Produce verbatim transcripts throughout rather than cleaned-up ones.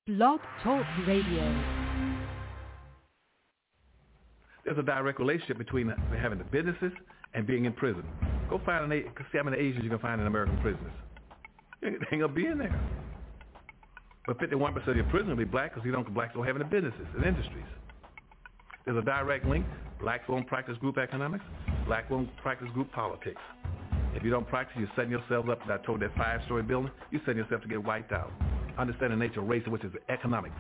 Blog Talk Radio. There's a direct relationship between having the businesses and being in prison. Go find an see how many Asians you can find in American prisons. They ain't gonna be in there. But fifty-one percent of your prisoners will be black because you don't blacks don't have any businesses and industries. There's a direct link. Blacks won't practice group economics. Black won't practice group politics. If you don't practice, you're setting yourself up. I told that five-story building, you're setting yourself to get wiped out. Understand the nature of race, which is economics.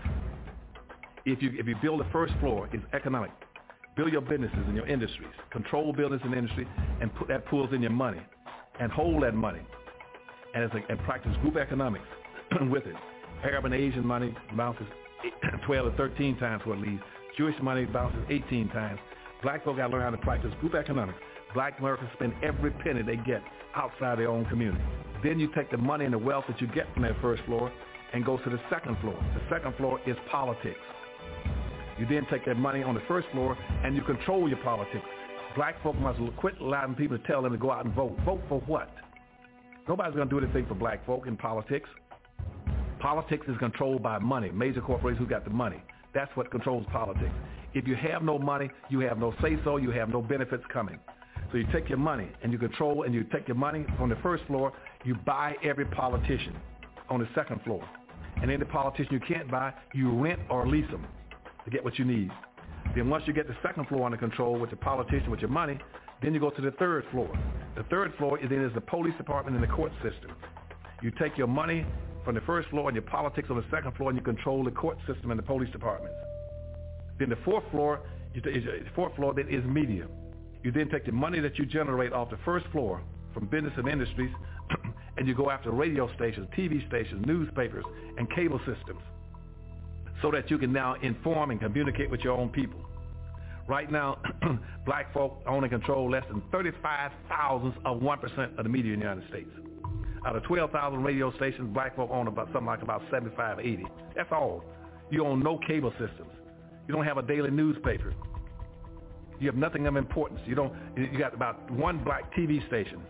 If you if you build the first floor, it's economic. Build your businesses and your industries. Control business and industry, and put that pulls in your money, and hold that money, and it's like, and practice group economics with it. Arab and Asian money bounces twelve to thirteen times what it leaves. Jewish money bounces eighteen times. Black folk got to learn how to practice group economics. Black Americans spend every penny they get outside their own community. Then you take the money and the wealth that you get from that first floor and go to the second floor. The second floor is politics. You then take that money on the first floor and you control your politics. Black folk must quit allowing people to tell them to go out and vote. Vote for what? Nobody's going to do anything for black folk in politics. Politics is controlled by money. Major corporations who got the money. That's what controls politics. If you have no money, you have no say-so, you have no benefits coming. So you take your money and you control, and you take your money on the first floor, you buy every politician on the second floor. And any politician you can't buy, you rent or lease them to get what you need. Then once you get the second floor under control with the politician, with your money, then you go to the third floor. The third floor is then is the police department and the court system. You take your money from the first floor and your politics on the second floor, and you control the court system and the police departments. Then the fourth floor, is the fourth floor then is media. You then take the money that you generate off the first floor from business and industries, and you go after radio stations, T V stations, newspapers, and cable systems, so that you can now inform and communicate with your own people. Right now, black folk own and control less than thirty-five thousandths of one percent of the media in the United States. Out of twelve thousand radio stations, black folk own about something like about seventy-five, eighty. That's all. You own no cable systems. You don't have a daily newspaper. You have nothing of importance. You don't. You got about one black T V station,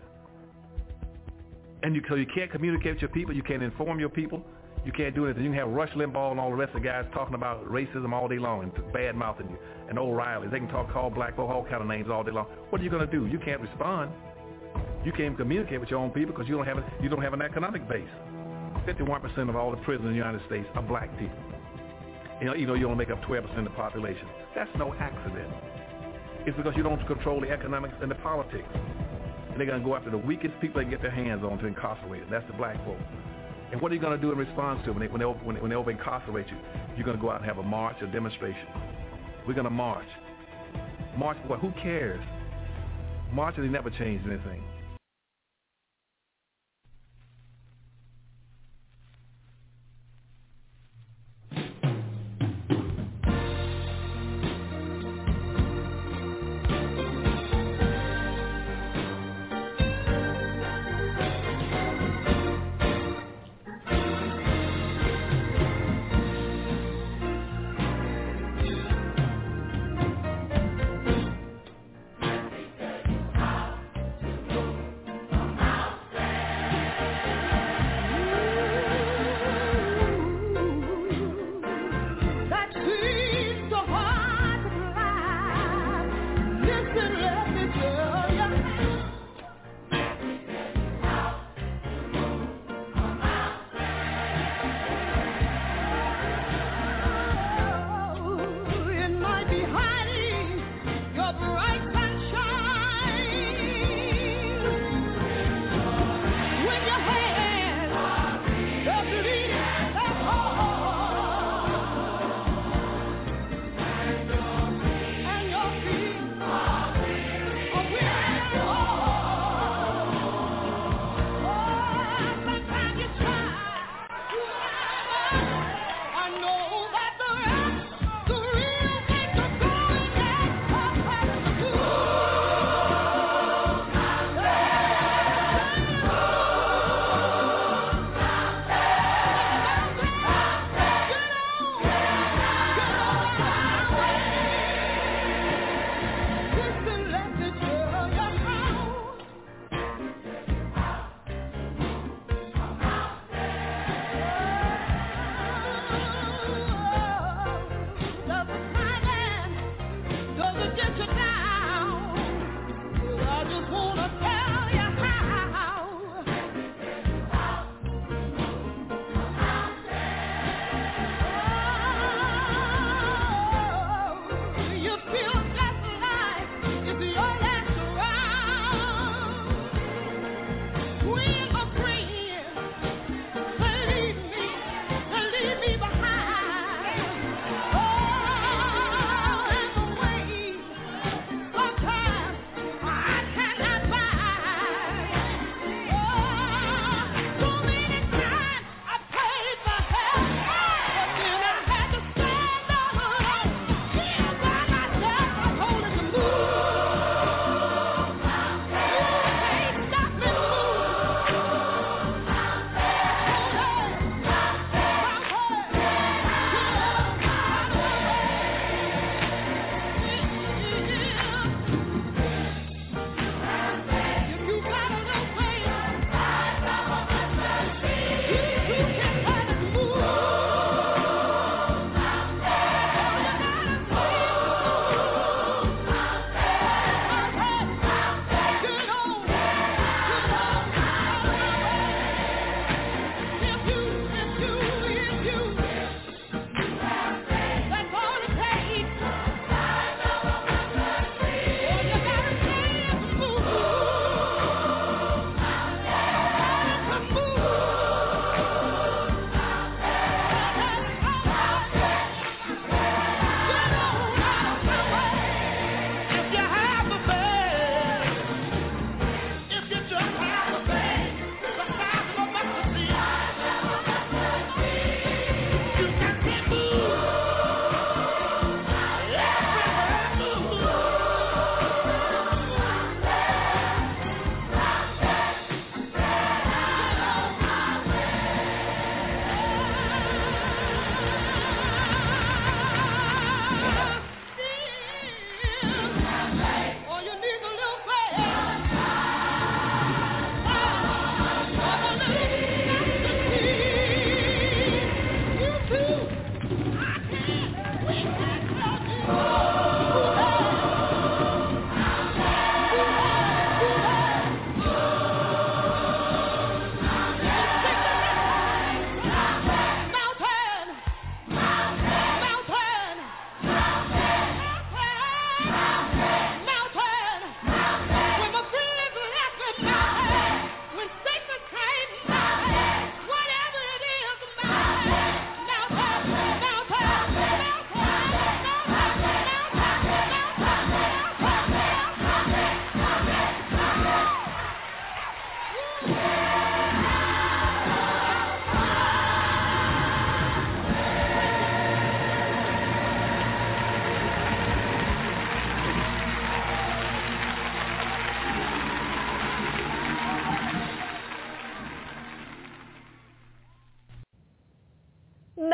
and you so you can't communicate with your people. You can't inform your people. You can't do anything. You can have Rush Limbaugh and all the rest of the guys talking about racism all day long and bad mouthing you, and O'Reilly. They can talk, call black folk all kind of names all day long. What are you going to do? You can't respond. You can't communicate with your own people because you don't have a, you don't have an economic base. fifty-one percent of all the prisoners in the United States are black people. You know, you know, you only make up twelve percent of the population. That's no accident. It's because you don't control the economics and the politics. And they're going to go after the weakest people they can get their hands on to incarcerate them. That's the black folk. And what are you going to do in response to it when they, when they, when they, when they over incarcerate you? You're going to go out and have a march, a demonstration. We're going to march. March for what? Who cares? Marching never changed anything.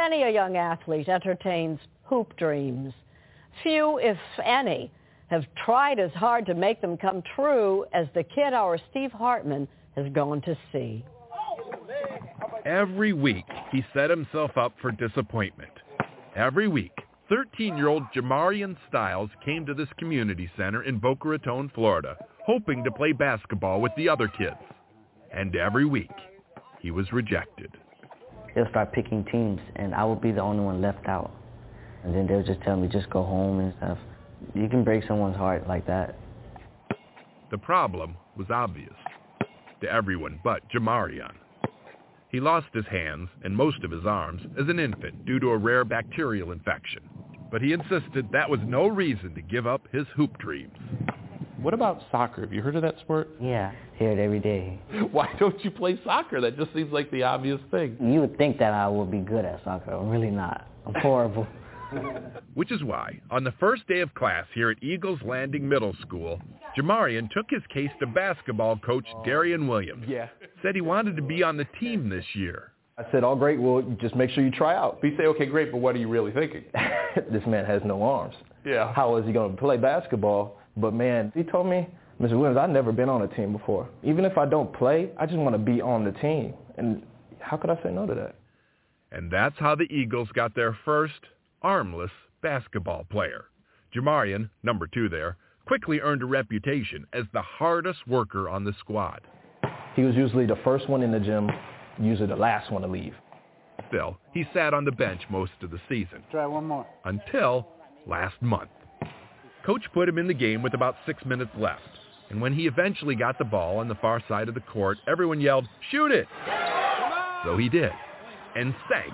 Many a young athlete entertains hoop dreams. Few, if any, have tried as hard to make them come true as the kid our Steve Hartman has gone to see. Every week, he set himself up for disappointment. Every week, thirteen-year-old Jamarian Styles came to this community center in Boca Raton, Florida, hoping to play basketball with the other kids. And every week, he was rejected. They'll start picking teams, and I would be the only one left out. And then they'll just tell me, just go home and stuff. You can break someone's heart like that. The problem was obvious to everyone but Jamarian. He lost his hands and most of his arms as an infant due to a rare bacterial infection. But he insisted that was no reason to give up his hoop dreams. What about soccer? Have you heard of that sport? Yeah, hear it every day. Why don't you play soccer? That just seems like the obvious thing. You would think that I would be good at soccer. I'm really not. I'm horrible. Which is why, on the first day of class here at Eagles Landing Middle School, Jamarian took his case to basketball coach Darian Williams. Yeah. Said he wanted to be on the team this year. I said, oh, great, well, just make sure you try out. You say, okay, great, but what are you really thinking? This man has no arms. Yeah. How is he going to play basketball? But, man, he told me, Mister Williams, I've never been on a team before. Even if I don't play, I just want to be on the team. And how could I say no to that? And that's how the Eagles got their first armless basketball player. Jamarian, number two there, quickly earned a reputation as the hardest worker on the squad. He was usually the first one in the gym, usually the last one to leave. Still, he sat on the bench most of the season. Try one more. Until last month. Coach put him in the game with about six minutes left. And when he eventually got the ball on the far side of the court, everyone yelled, "Shoot it!" So he did. And sank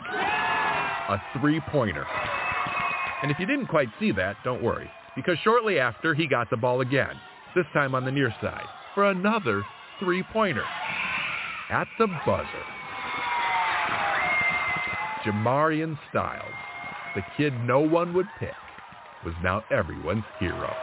a three-pointer. And if you didn't quite see that, don't worry, because shortly after he got the ball again, this time on the near side, for another three-pointer. At the buzzer. Jamarian Styles, the kid no one would pick, was now everyone's hero.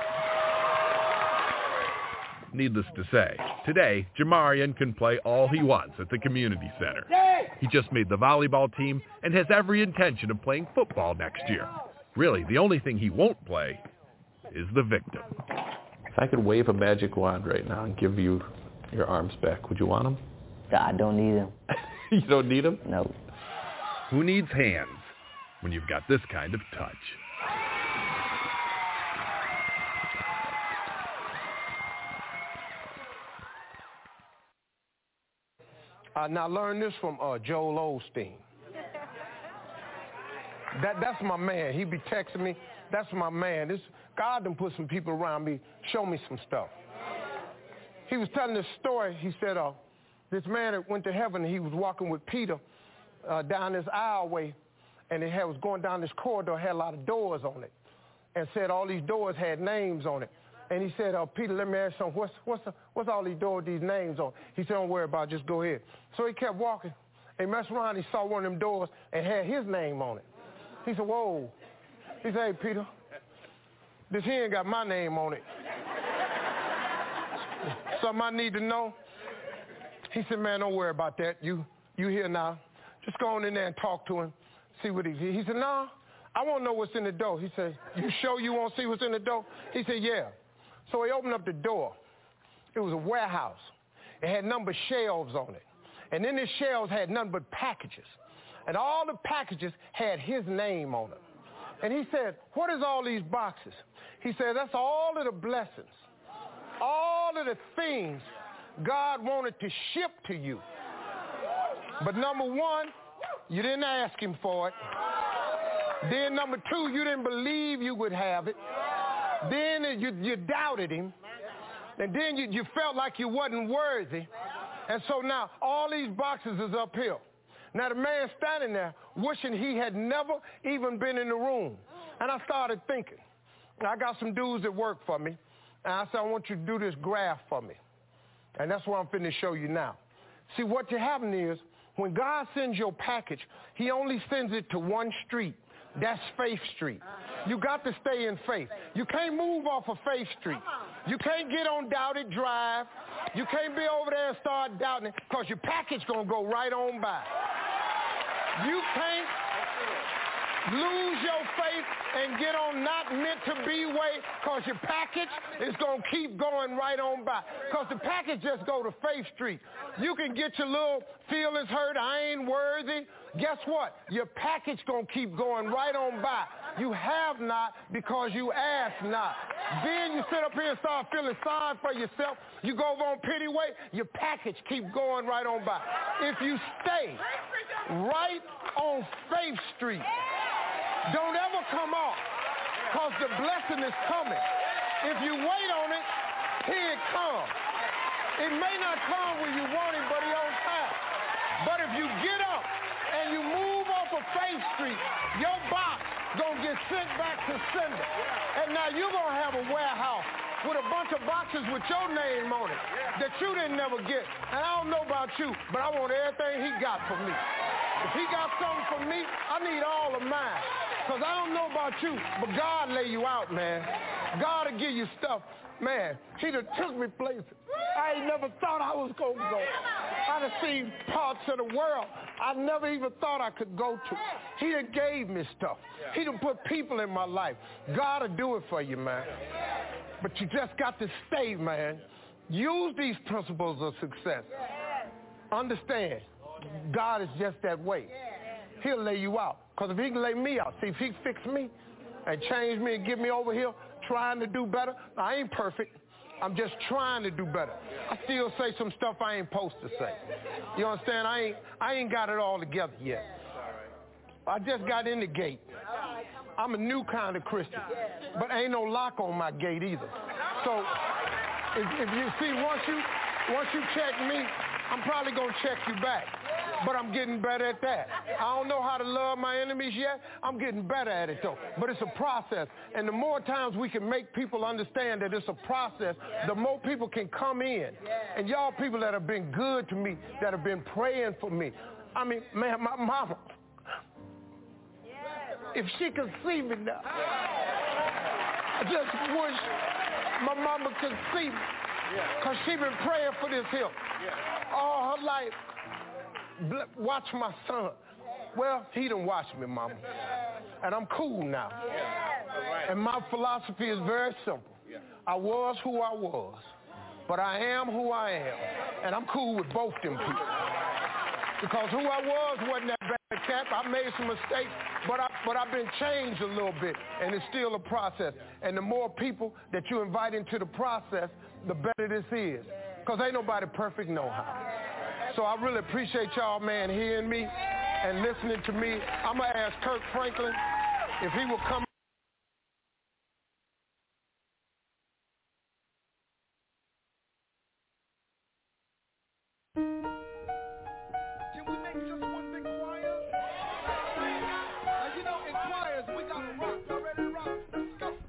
Needless to say, today, Jamarian can play all he wants at the community center. He just made the volleyball team and has every intention of playing football next year. Really, the only thing he won't play is the victim. If I could wave a magic wand right now and give you your arms back, would you want them? I don't need them. You don't need them? No. Who needs hands when you've got this kind of touch? Uh, now learn this from uh, Joel Osteen. That that's my man. He be texting me. That's my man. This God done put some people around me, show me some stuff. He was telling this story. He said, uh, this man that went to heaven, he was walking with Peter uh, down this aisleway, and it had, was going down this corridor, had a lot of doors on it, and said all these doors had names on it. And he said, uh, Peter, let me ask you something. What's, what's, the, what's all these doors, these names on? He said, don't worry about it, just go ahead. So he kept walking. He messed around, he saw one of them doors and had his name on it. He said, whoa. He said, hey, Peter, this here ain't got my name on it. Something I need to know? He said, man, don't worry about that. You you here now. Just go on in there and talk to him, see what he's here. He said, no, I want to know what's in the door. He said, you sure you want to see what's in the door? He said, yeah. So he opened up the door. It was a warehouse. It had numbered shelves on it. And in the shelves had nothing but packages. And all the packages had his name on them. And he said, what is all these boxes? He said, that's all of the blessings, all of the things God wanted to ship to you. But number one, you didn't ask him for it. Then number two, you didn't believe you would have it. Then you, you doubted him. And then you, you felt like you wasn't worthy. And so now all these boxes is up here. Now the man standing there wishing he had never even been in the room. And I started thinking, I got some dudes that work for me. And I said, I want you to do this graph for me. And that's what I'm finna show you now. See, what happening is, when God sends your package, he only sends it to one street. That's Faith Street. You got to stay in faith. You can't move off of Faith Street. You can't get on Doubted Drive. You can't be over there and start doubting it, because your package going to go right on by. You can't, lose your faith and get on not meant to be way, because your package is going to keep going right on by. Because the package just go to Faith Street. You can get your little feelings hurt, I ain't worthy. Guess what? Your package going to keep going right on by. You have not because you ask not. Then you sit up here and start feeling sorry for yourself. You go over on pity way, your package keep going right on by. If you stay right on Faith Street, don't ever come off, because the blessing is coming. If you wait on it, here it comes. It may not come when you want it, but it's on time. But if you get up and you move off of Faith Street, your box gonna get sent back to sender. And now you're gonna have a warehouse with a bunch of boxes with your name on it that you didn't never get. And I don't know about you, but I want everything he got for me. If he got something for me, I need all of mine. Because I don't know about you, but God lay you out, man. God will give you stuff. Man, he done took me places I ain't never thought I was going to go. I done seen parts of the world I never even thought I could go to. He done gave me stuff. He done put people in my life. God will do it for you, man. But you just got to stay, man. Use these principles of success. Understand, God is just that way. He'll lay you out. Because if he can lay me out, see, if he fix me and change me and get me over here trying to do better, I ain't perfect. I'm just trying to do better. I still say some stuff I ain't supposed to say. You understand? I ain't, I ain't got it all together yet. I just got in the gate. I'm a new kind of Christian, but ain't no lock on my gate either. So if, if you see, once you, once you check me, I'm probably going to check you back. But I'm getting better at that. I don't know how to love my enemies yet. I'm getting better at it, though. But it's a process. And the more times we can make people understand that it's a process, the more people can come in. And y'all people that have been good to me, that have been praying for me. I mean, man, my mama, if she could see me now, I just wish my mama could see me. Because she been praying for this here all her life. Watch my son. Well, he done watched me, mama. And I'm cool now. And my philosophy is very simple. I was who I was, but I am who I am. And I'm cool with both them people. Because who I was wasn't that bad cat. I made some mistakes, but, I, but I've been changed a little bit, and it's still a process. And the more people that you invite into the process, the better this is. Because ain't nobody perfect no how. So I really appreciate y'all, man, hearing me and listening to me. I'm going to ask Kirk Franklin if he will come. Can we make just one big choir? Now, you know, in choirs, we got to rock. Y'all ready to rock? Let's go.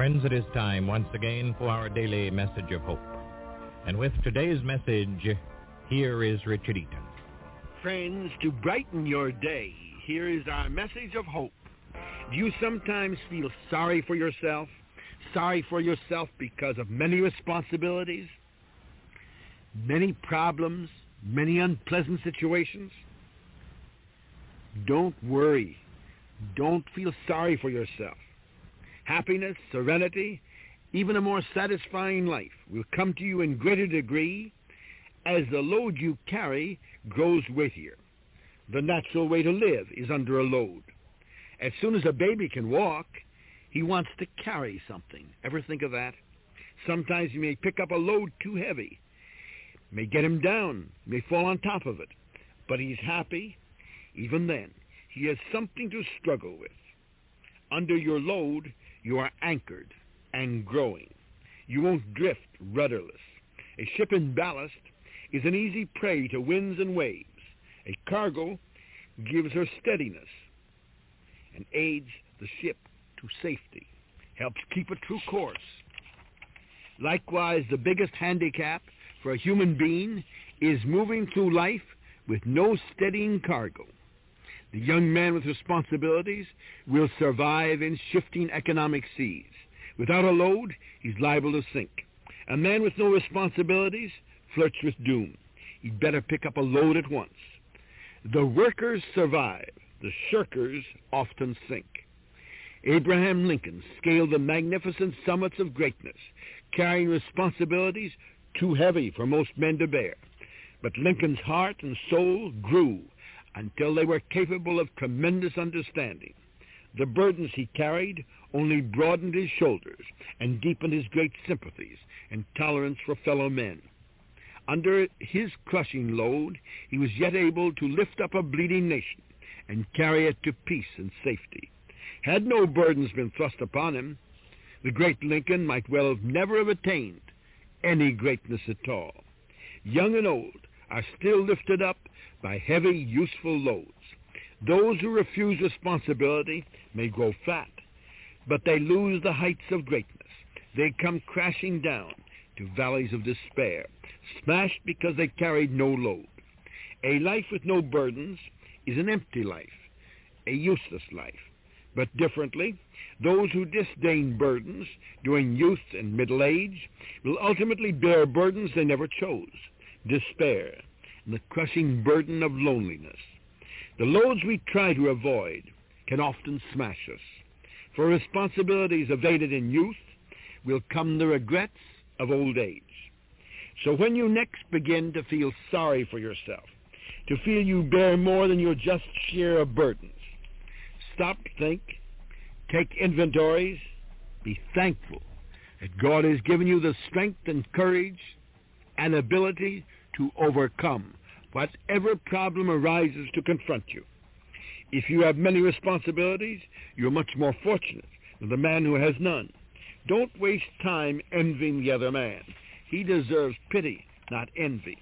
Friends, it is time once again for our daily message of hope. And with today's message, here is Richard Eaton. Friends, to brighten your day, here is our message of hope. Do you sometimes feel sorry for yourself? Sorry for yourself because of many responsibilities, many problems, many unpleasant situations? Don't worry. Don't feel sorry for yourself. Happiness, serenity, even a more satisfying life will come to you in greater degree as the load you carry grows weightier. The natural way to live is under a load. As soon as a baby can walk, he wants to carry something. Ever think of that? Sometimes he may pick up a load too heavy, may get him down, may fall on top of it, but he's happy. Even then, he has something to struggle with. Under your load, you are anchored and growing. You won't drift rudderless. A ship in ballast is an easy prey to winds and waves. A cargo gives her steadiness and aids the ship to safety, helps keep a true course. Likewise, the biggest handicap for a human being is moving through life with no steadying cargo. The young man with responsibilities will survive in shifting economic seas. Without a load, he's liable to sink. A man with no responsibilities flirts with doom. He'd better pick up a load at once. The workers survive. The shirkers often sink. Abraham Lincoln scaled the magnificent summits of greatness, carrying responsibilities too heavy for most men to bear. But Lincoln's heart and soul grew until they were capable of tremendous understanding. The burdens he carried only broadened his shoulders and deepened his great sympathies and tolerance for fellow men. Under his crushing load, he was yet able to lift up a bleeding nation and carry it to peace and safety. Had no burdens been thrust upon him, the great Lincoln might well have never have attained any greatness at all. Young and old are still lifted up by heavy, useful loads. Those who refuse responsibility may grow fat, but they lose the heights of greatness. They come crashing down to valleys of despair, smashed because they carried no load. A life with no burdens is an empty life, a useless life. But differently, those who disdain burdens during youth and middle age will ultimately bear burdens they never chose, despair, and the crushing burden of loneliness. The loads we try to avoid can often smash us. For responsibilities evaded in youth will come the regrets of old age. So when you next begin to feel sorry for yourself, to feel you bear more than your just share of burdens, stop, think, take inventories, be thankful that God has given you the strength and courage and ability to overcome whatever problem arises to confront you. If you have many responsibilities, you're much more fortunate than the man who has none. Don't waste time envying the other man. He deserves pity, not envy.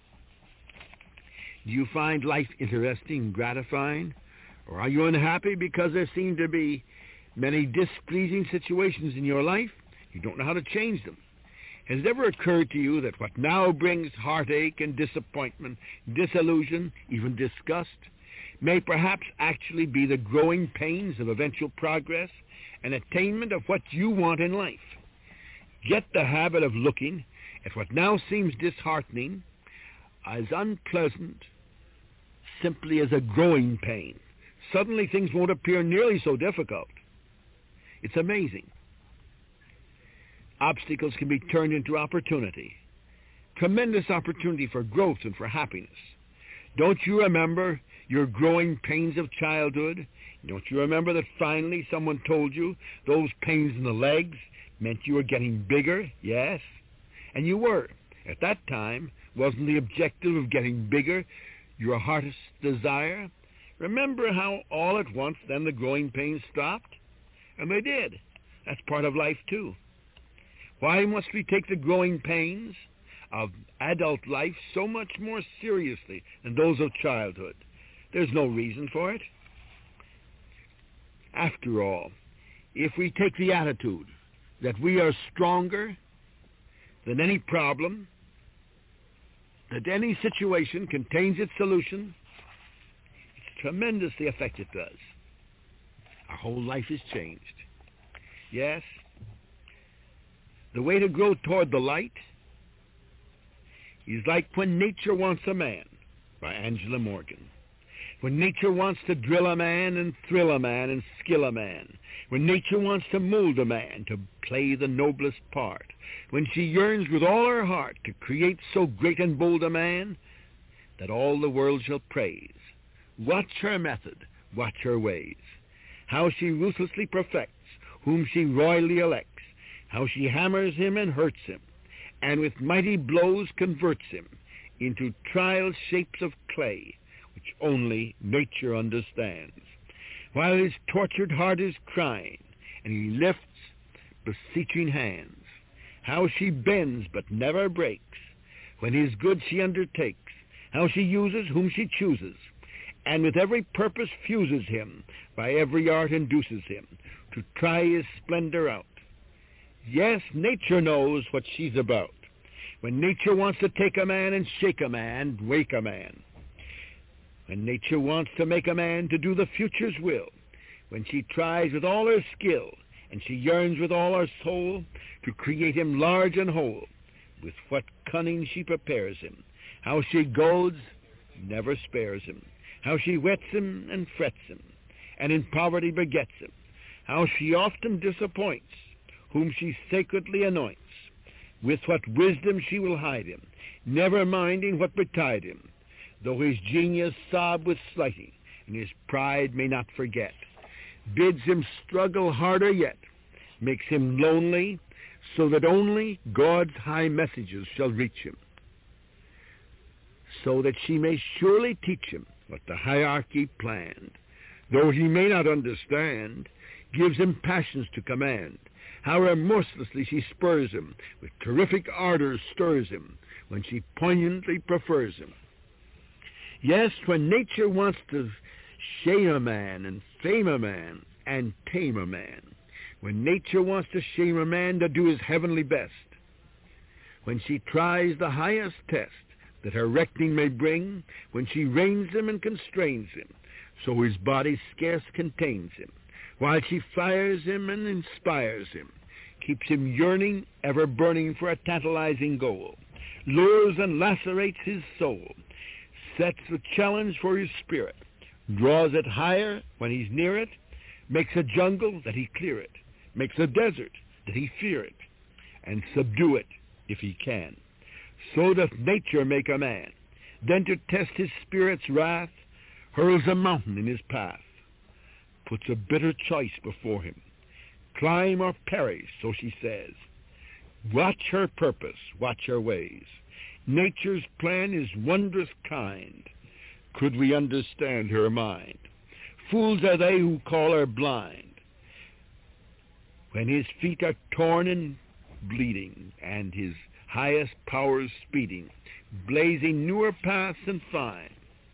Do you find life interesting and gratifying? Or are you unhappy because there seem to be many displeasing situations in your life? You don't know how to change them. Has it ever occurred to you that what now brings heartache and disappointment, disillusion, even disgust, may perhaps actually be the growing pains of eventual progress and attainment of what you want in life? Get the habit of looking at what now seems disheartening as unpleasant simply as a growing pain. Suddenly things won't appear nearly so difficult. It's amazing. Obstacles can be turned into opportunity. Tremendous opportunity for growth and for happiness. Don't you remember your growing pains of childhood? Don't you remember that finally someone told you those pains in the legs meant you were getting bigger? Yes. And you were. At that time, wasn't the objective of getting bigger your heart's desire? Remember how all at once then the growing pains stopped? And they did. That's part of life too. Why must we take the growing pains of adult life so much more seriously than those of childhood? There's no reason for it. After all, if we take the attitude that we are stronger than any problem, that any situation contains its solution. It's tremendous the effect it does. Our whole life is changed. Yes, the way to grow toward the light is like When Nature Wants a Man by Angela Morgan. When nature wants to drill a man and thrill a man and skill a man. When nature wants to mold a man to play the noblest part. When she yearns with all her heart to create so great and bold a man that all the world shall praise. Watch her method, watch her ways. How she ruthlessly perfects whom she royally elects. How she hammers him and hurts him, and with mighty blows converts him into trial shapes of clay, which only nature understands. While his tortured heart is crying, and he lifts beseeching hands, how she bends but never breaks, when his good she undertakes, how she uses whom she chooses, and with every purpose fuses him, by every art induces him, to try his splendor out. Yes, nature knows what she's about. When nature wants to take a man and shake a man, wake a man. When nature wants to make a man to do the future's will. When she tries with all her skill, and she yearns with all her soul, to create him large and whole. With what cunning she prepares him. How she goads, never spares him. How she wets him and frets him, and in poverty begets him. How she often disappoints whom she sacredly anoints. With what wisdom she will hide him, never minding what betide him, though his genius sob with slighting, and his pride may not forget. Bids him struggle harder yet, makes him lonely, so that only God's high messages shall reach him, so that she may surely teach him what the hierarchy planned. Though he may not understand, gives him passions to command. How remorselessly she spurs him, with terrific ardor stirs him, when she poignantly prefers him. Yes, when nature wants to shame a man and fame a man and tame a man, when nature wants to shame a man to do his heavenly best, when she tries the highest test that her reckoning may bring, when she reins him and constrains him, so his body scarce contains him, while she fires him and inspires him, keeps him yearning, ever burning for a tantalizing goal, lures and lacerates his soul, sets the challenge for his spirit, draws it higher when he's near it, makes a jungle that he clear it, makes a desert that he fear it, and subdue it if he can. So doth nature make a man, then to test his spirit's wrath, hurls a mountain in his path, puts a bitter choice before him, climb or perish, so she says. Watch her purpose, watch her ways. Nature's plan is wondrous kind, could we understand her mind. Fools are they who call her blind, when his feet are torn and bleeding, and his highest powers speeding, blazing newer paths and fine.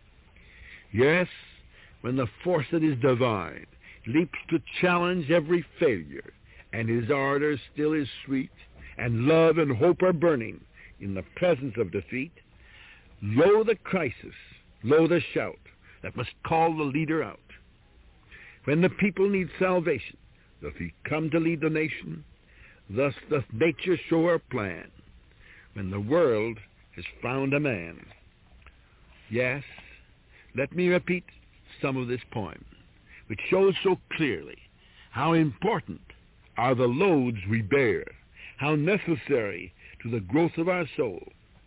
Yes, when the force that is divine leaps to challenge every failure, and his ardor still is sweet, and love and hope are burning in the presence of defeat, lo the crisis, lo the shout that must call the leader out. When the people need salvation, doth he come to lead the nation? Thus doth nature show her plan, when the world has found a man. Yes, let me repeat some of this poem, which shows so clearly how important are the loads we bear, how necessary to the growth of our soul.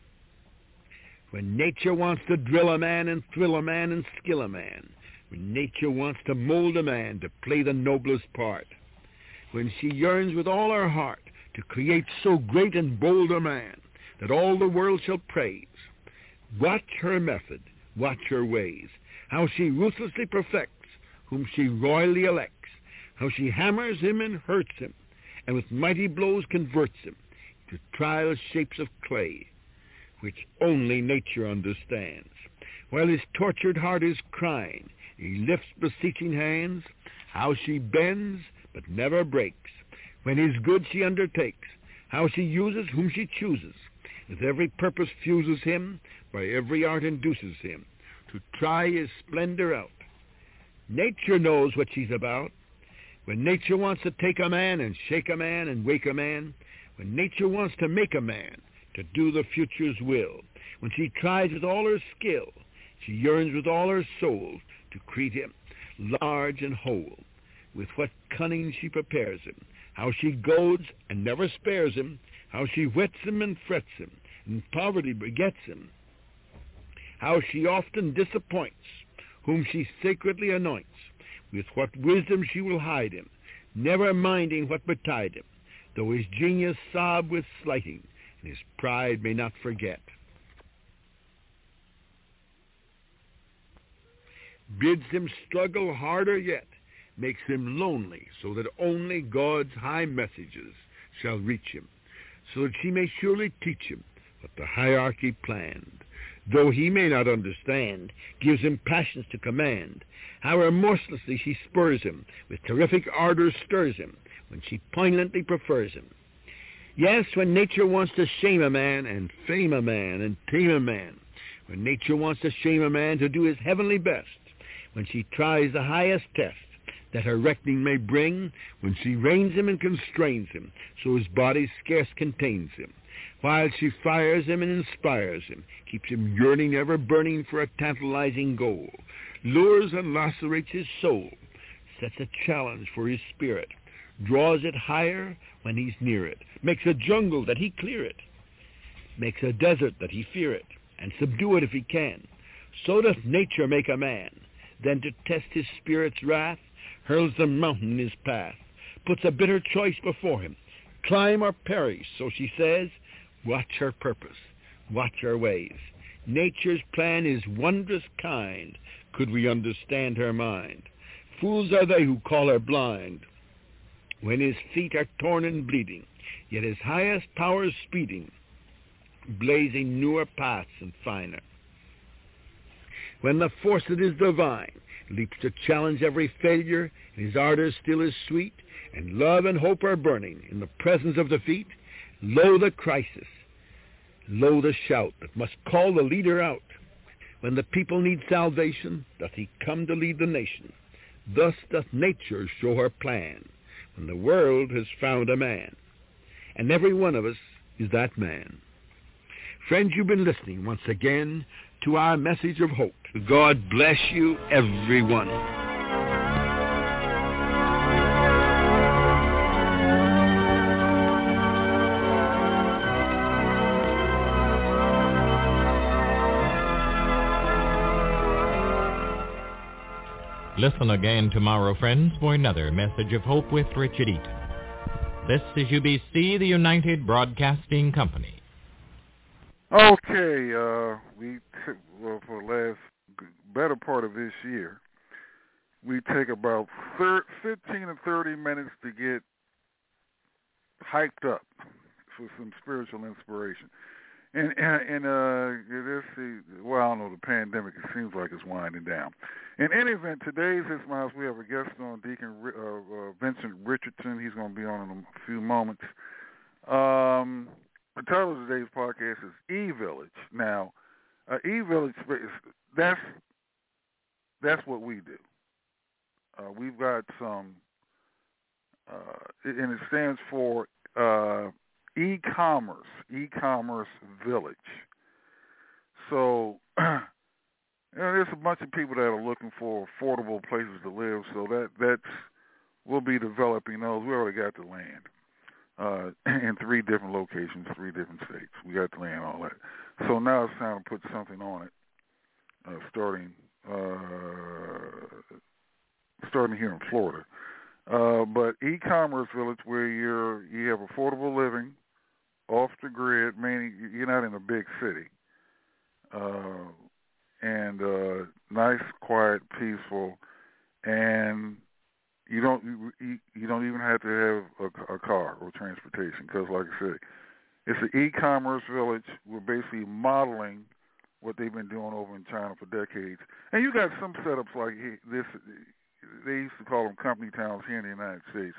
When nature wants to drill a man and thrill a man and skill a man, when nature wants to mold a man to play the noblest part, when she yearns with all her heart to create so great and bold a man that all the world shall praise, watch her method, watch her ways, how she ruthlessly perfects whom she royally elects, how she hammers him and hurts him, and with mighty blows converts him to trial shapes of clay, which only nature understands. While his tortured heart is crying, he lifts beseeching hands, how she bends but never breaks, When his good she undertakes, how she uses whom she chooses, with every purpose fuses him, by every art induces him, to try his splendor out. Nature knows what she's about. When nature wants to take a man and shake a man and wake a man, when nature wants to make a man to do the future's will, when she tries with all her skill, she yearns with all her soul to create him large and whole. With what cunning she prepares him, how she goads and never spares him, how she whets him and frets him, and poverty begets him, how she often disappoints whom she sacredly anoints, with what wisdom she will hide him, never minding what betide him, though his genius sob with slighting, and his pride may not forget. Bids him struggle harder yet, makes him lonely, so that only God's high messages shall reach him, so that she may surely teach him what the hierarchy planned. Though he may not understand, gives him passions to command, how remorselessly she spurs him, with terrific ardor stirs him, when she poignantly prefers him. Yes, when nature wants to shame a man, and fame a man, and tame a man, when nature wants to shame a man to do his heavenly best, when she tries the highest test that her reckoning may bring, when she reins him and constrains him, so his body scarce contains him, while she fires him and inspires him, keeps him yearning, ever burning for a tantalizing goal, lures and lacerates his soul, sets a challenge for his spirit, draws it higher when he's near it, makes a jungle that he clear it, makes a desert that he fear it, and subdue it if he can. So doth nature make a man, then to test his spirit's wrath, hurls the mountain in his path, puts a bitter choice before him, climb or perish, so she says. Watch her purpose, watch her ways. Nature's plan is wondrous kind, could we understand her mind. Fools are they who call her blind, when his feet are torn and bleeding, yet his highest powers speeding, blazing newer paths and finer. When the force that is divine leaps to challenge every failure, and his ardor still is sweet, and love and hope are burning in the presence of defeat, lo the crisis, lo the shout that must call the leader out. When the people need salvation, doth he come to lead the nation. Thus doth nature show her plan, when the world has found a man, and every one of us is that man. Friends, you've been listening once again to our message of hope. God bless you, everyone. Listen again tomorrow, friends, for another message of hope with Richard Eaton. This is U B C, the United Broadcasting Company. Okay, uh, we t- well, for the last better part of this year, we take about thir- fifteen to thirty minutes to get hyped up for some spiritual inspiration. And, and, and uh, this, well, I don't know, the pandemic, it seems like it's winding down. In any event, today's His Miles, we have a guest on, Deacon uh, uh, Vincent Richardson. He's going to be on in a few moments. Um, the title of today's podcast is E-Village. Now, uh, E-Village, that's, that's what we do. Uh, we've got some, uh, and it stands for uh, e-commerce, e-commerce village. So, you know, there's a bunch of people that are looking for affordable places to live. So that that's we'll be developing those. We already got the land uh, in three different locations, three different states. We got the land, all that. So now it's time to put something on it, uh, starting uh, starting here in Florida. Uh, but e-commerce village, where you're you have affordable living, off the grid, meaning you're not in a big city, uh, and uh, nice, quiet, peaceful, and you don't you, you don't even have to have a, a car or transportation, because, like I said, it's an e-commerce village. We're basically modeling what they've been doing over in China for decades, and you got some setups like this. They used to call them company towns here in the United States.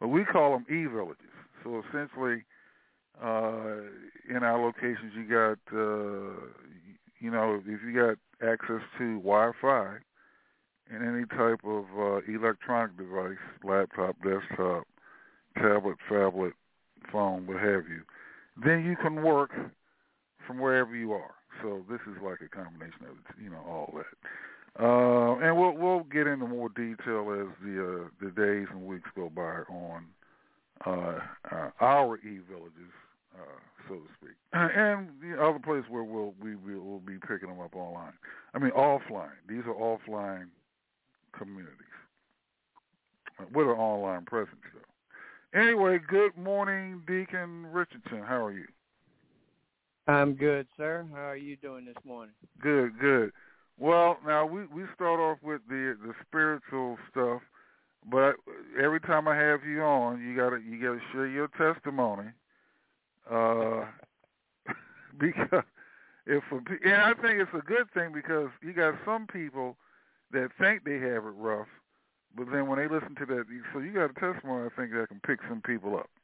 but we call them e-villages. So essentially, uh, in our locations, you got, uh, you know, if you got access to Wi-Fi and any type of uh, electronic device, laptop, desktop, tablet, phablet, phone, what have you, then you can work from wherever you are. So this is like a combination of, you know, all that. Uh, and we'll we'll get into more detail as the uh, the days and weeks go by on uh, uh, our e-villages, uh, so to speak, and the other place where we'll we will be picking them up online. I mean, offline. These are offline communities with an online presence, though. Anyway, good morning, Deacon Richardson. How are you? I'm good, sir. How are you doing this morning? Good, good. Well, now we, we start off with the the spiritual stuff, but every time I have you on, you gotta you gotta share your testimony, uh, because if a, and I think it's a good thing because you got some people that think they have it rough, but then when they listen to that, so you got a testimony, I think that can pick some people up.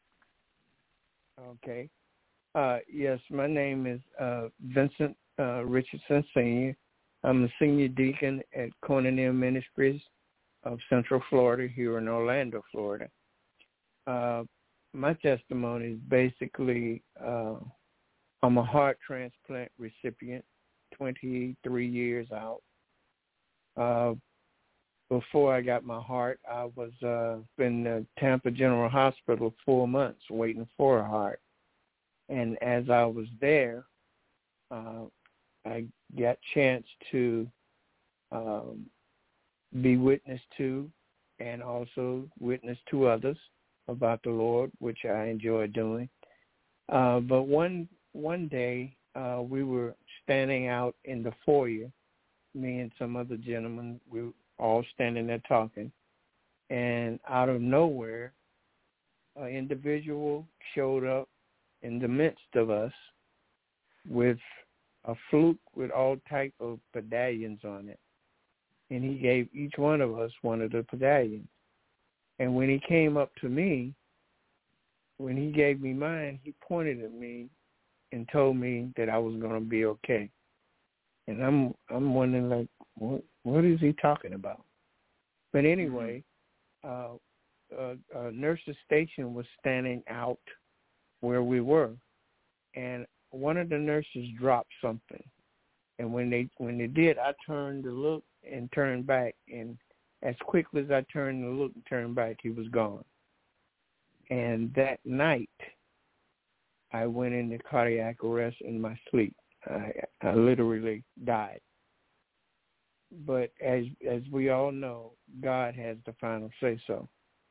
Okay. Uh, yes, my name is uh, Vincent uh, Richardson Senior I'm a senior deacon at Koinonia Ministries of Central Florida here in Orlando, Florida. Uh, my testimony is basically uh, I'm a heart transplant recipient, twenty-three years out. Uh, before I got my heart, I was uh, in the Tampa General Hospital four months waiting for a heart. And as I was there, uh, I got a chance to um, be witness to and also witness to others about the Lord, which I enjoy doing. Uh, but one one day uh, we were standing out in the foyer, me and some other gentlemen, we were all standing there talking, and out of nowhere, an individual showed up in the midst of us with a flute with all type of medallions on it. And he gave each one of us one of the medallions. And when he came up to me, when he gave me mine, he pointed at me and told me that I was going to be okay. And I'm I'm wondering, like, what what is he talking about? But anyway, uh, uh, a nurse's station was standing out where we were, and one of the nurses dropped something. And when they when they did, I turned to look and turned back, and as quickly as I turned to look and turned back, he was gone. And that night, I went into cardiac arrest in my sleep. I, I literally died. But as as we all know, God has the final say-so.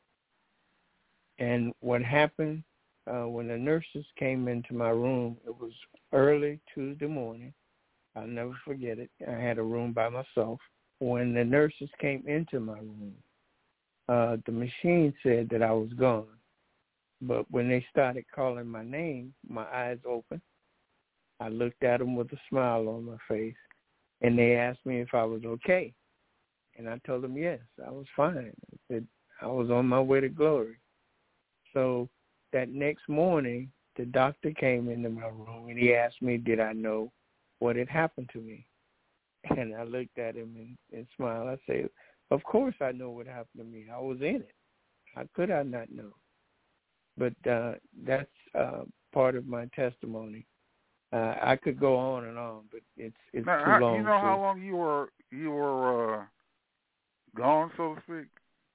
And what happened, uh, when the nurses came into my room, it was early Tuesday morning. I'll never forget it. I had a room by myself. When the nurses came into my room, uh, the machine said that I was gone. But when they started calling my name, my eyes opened. I looked at them with a smile on my face, and they asked me if I was okay. And I told them, yes, I was fine. I said I was on my way to glory. So that next morning, the doctor came into my room, and he asked me, did I know what had happened to me? And I looked at him and, and smiled. I said, of course I know what happened to me. I was in it. How could I not know? But uh, that's uh, part of my testimony. Uh, I could go on and on, but it's it's now, too how, long. You know to... how long you were you were uh, gone, so to speak?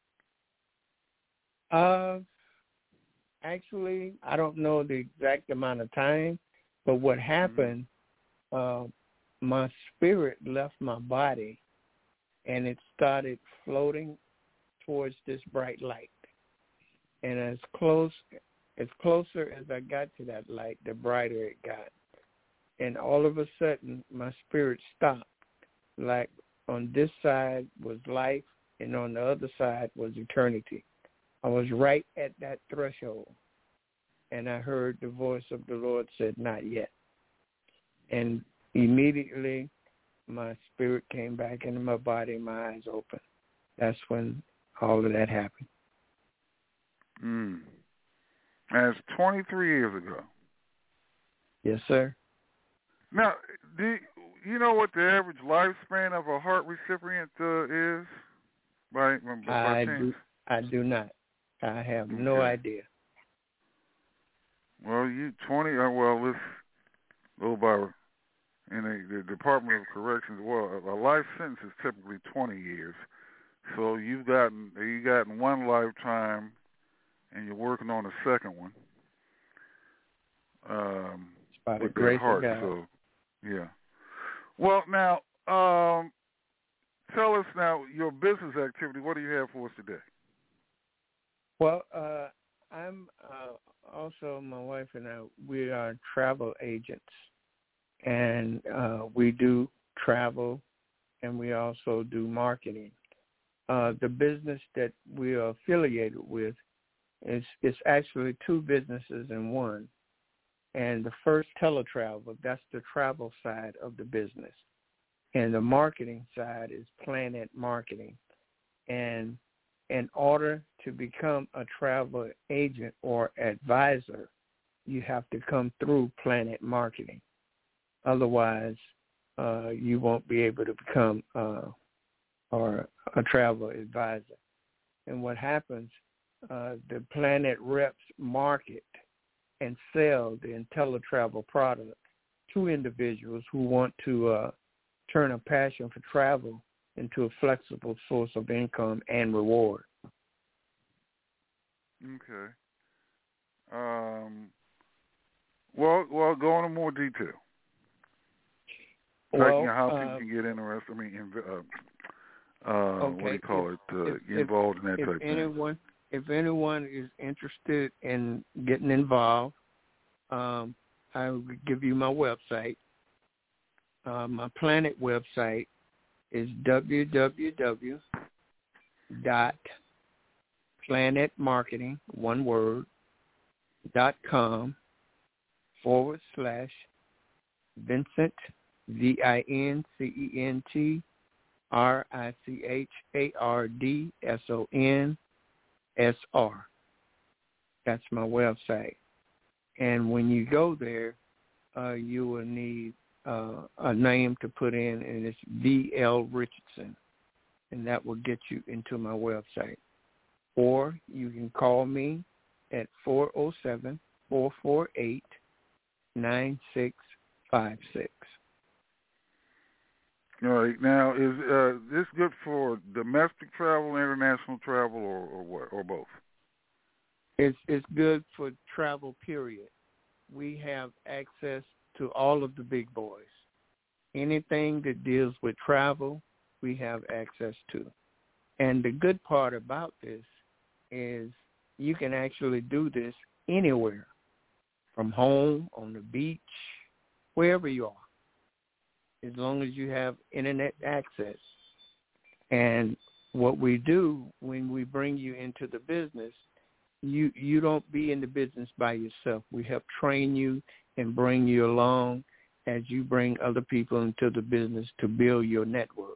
Uh, actually, I don't know the exact amount of time, but what happened, mm-hmm. uh, my spirit left my body, and it started floating towards this bright light. And as close, as closer as I got to that light, the brighter it got. And all of a sudden, my spirit stopped. Like on this side was life, and on the other side was eternity. I was right at that threshold, and I heard the voice of the Lord said, not yet. And immediately, my spirit came back into my body, my eyes opened. That's when all of that happened. Mm. That's twenty-three years ago. Yes, sir. Now, do you, you know what the average lifespan of a heart recipient uh, is? By, by I chance? do. I do not. I have Okay. no idea. Well, you twenty. Uh, well, let's go by in the, the Department of Corrections. Well, a, a life sentence is typically twenty years. So you've gotten you gotten one lifetime, and you're working on a second one. Um, By the with grace that heart. of God. So, yeah. Well, now, um, tell us now your business activity. What do you have for us today? Well, uh, I'm uh, also, my wife and I, we are travel agents, and uh, we do travel, and we also do marketing. Uh, the business that we are affiliated with is it's actually two businesses in one. And the first, Teletravel, that's the travel side of the business. And the marketing side is Planet Marketing. And in order to become a travel agent or advisor, you have to come through Planet Marketing. Otherwise, uh, you won't be able to become uh, or a travel advisor. And what happens, uh, the Planet reps market and sell the IntelliTravel product to individuals who want to uh, turn a passion for travel into a flexible source of income and reward. Okay. Um, well, well, go into more detail. Well, like, you know, how uh, people can get interested. I mean, in, uh, uh, okay. what do you call if, it? Uh, if, get involved if, in that if type of anyone, thing. If anyone is interested in getting involved, um, I will give you my website. Uh, my Planet website is www dot planetmarketing, one word, dot com forward slash Vincent, V I N C E N T R I C H A R D S O N S R. That's my website. And when you go there, uh, you will need uh, a name to put in, and it's V L Richardson, and that will get you into my website. Or you can call me at four oh seven, four four eight, nine six five six. All right. Now, is uh, this good for domestic travel, international travel, or, or what, or both? It's it's good for travel, period. We have access to all of the big boys. Anything that deals with travel, we have access to. And the good part about this is you can actually do this anywhere, from home, on the beach, wherever you are, as long as you have internet access. And what we do when we bring you into the business, you you don't be in the business by yourself. We help train you and bring you along as you bring other people into the business to build your network.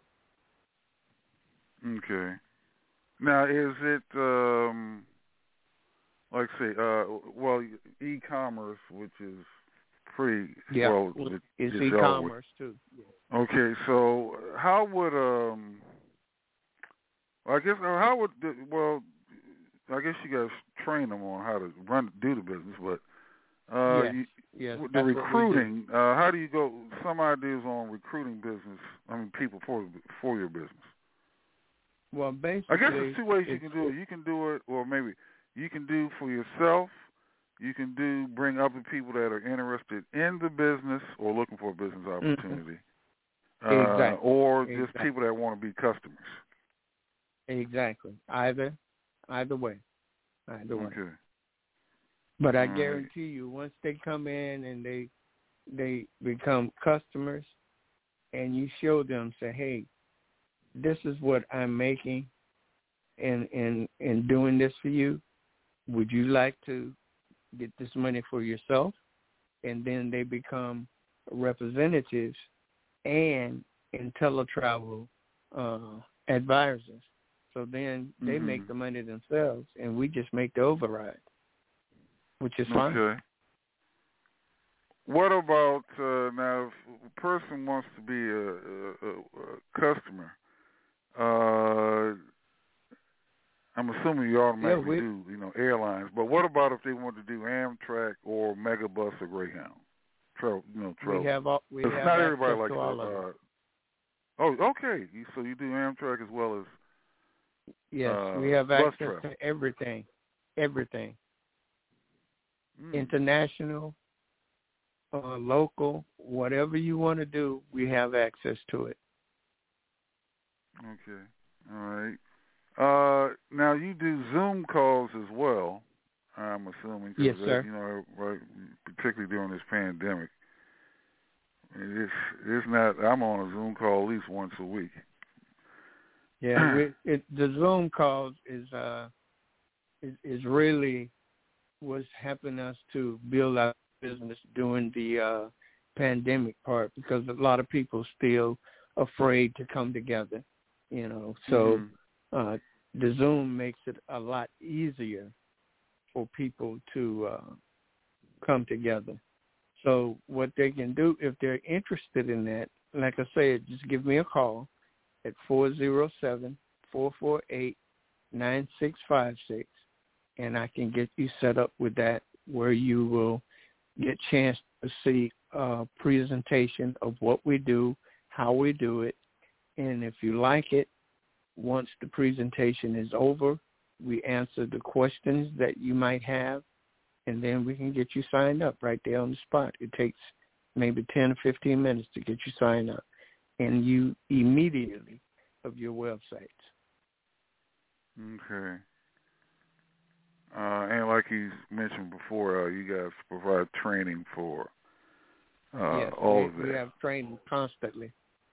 Okay. Now, is it, um, like say, uh, well, e-commerce, which is pretty, yeah, well, it's it, e-commerce too. Yeah. Okay, so how would, um, I guess, or how would, the, well, I guess you guys train them on how to run, do the business, but uh, yes, you, yes, the recruiting, do. uh, how do you go, some ideas on recruiting business, I mean, people for for your business? Well, basically, I guess there's two ways you can do it. You can do it, or maybe you can do for yourself. You can do bring other people that are interested in the business or looking for a business opportunity, mm-hmm. uh, exactly. or exactly. just people that want to be customers. Exactly. Either, either way, either way. Okay. But I All guarantee right. you, once they come in and they they become customers, and you show them, say, hey, this is what I'm making in, in, in doing this for you. Would you like to get this money for yourself? And then they become representatives and IntelliTravel uh, advisors So then they mm-hmm. make the money themselves, and we just make the override, which is fine. Okay. What about uh, now? If a person wants to be a, a, a customer, uh, I'm assuming you automatically yeah, we, do, you know, airlines. But what about if they want to do Amtrak or Megabus or Greyhound? Travel, you know, travel. We have all, we have not everybody access like to all that. of them. Uh, oh, okay. You, so you do Amtrak as well as yes, uh, we have bus access travel. to everything, everything. Mm. International, uh, local, whatever you want to do, we have access to it. Okay. All right. Uh, now you do Zoom calls as well, I'm assuming. 'Cause Yes, that, sir. You know, right, particularly during this pandemic, it's it's not. I'm on a Zoom call at least once a week. Yeah, we, it, the Zoom calls is uh is, is really what's helping us to build our business during the uh, pandemic part, because a lot of people still afraid to come together, you know. So mm-hmm. uh, the Zoom makes it a lot easier for people to uh, come together. So what they can do, if they're interested in that, like I said, just give me a call at four oh seven, four four eight, nine six five six, and I can get you set up with that, where you will get a chance to see a presentation of what we do, how we do it, and if you like it, once the presentation is over, we answer the questions that you might have, and then we can get you signed up right there on the spot. It takes maybe ten or fifteen minutes to get you signed up, and you immediately of your websites. Okay. Uh, and like you mentioned before, uh, you guys provide training for uh, yes, all we, of that. we have training constantly.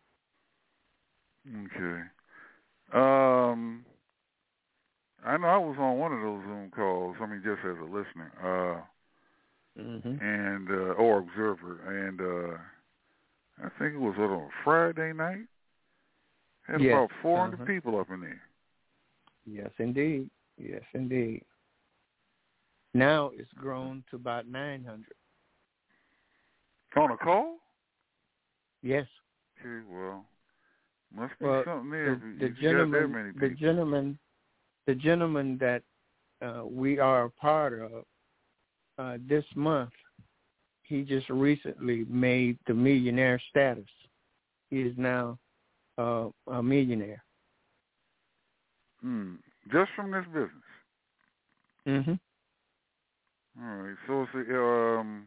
Okay. Um, I know I was on one of those Zoom calls. I mean, just as a listener, uh, mm-hmm. and uh, or observer, and uh, I think it was on a Friday night. Had yes. about four hundred uh-huh. people up in there. Yes, indeed. Yes, indeed. Now it's grown to about nine hundred. On a call? Yes. Okay, well, must be well, something there. The, if the you gentleman, got that many people. the gentleman, the gentleman that uh, we are a part of uh, this month, he just recently made the millionaire status. He is now uh, a millionaire. Hmm. Just from this business. Mhm. All right. So it's um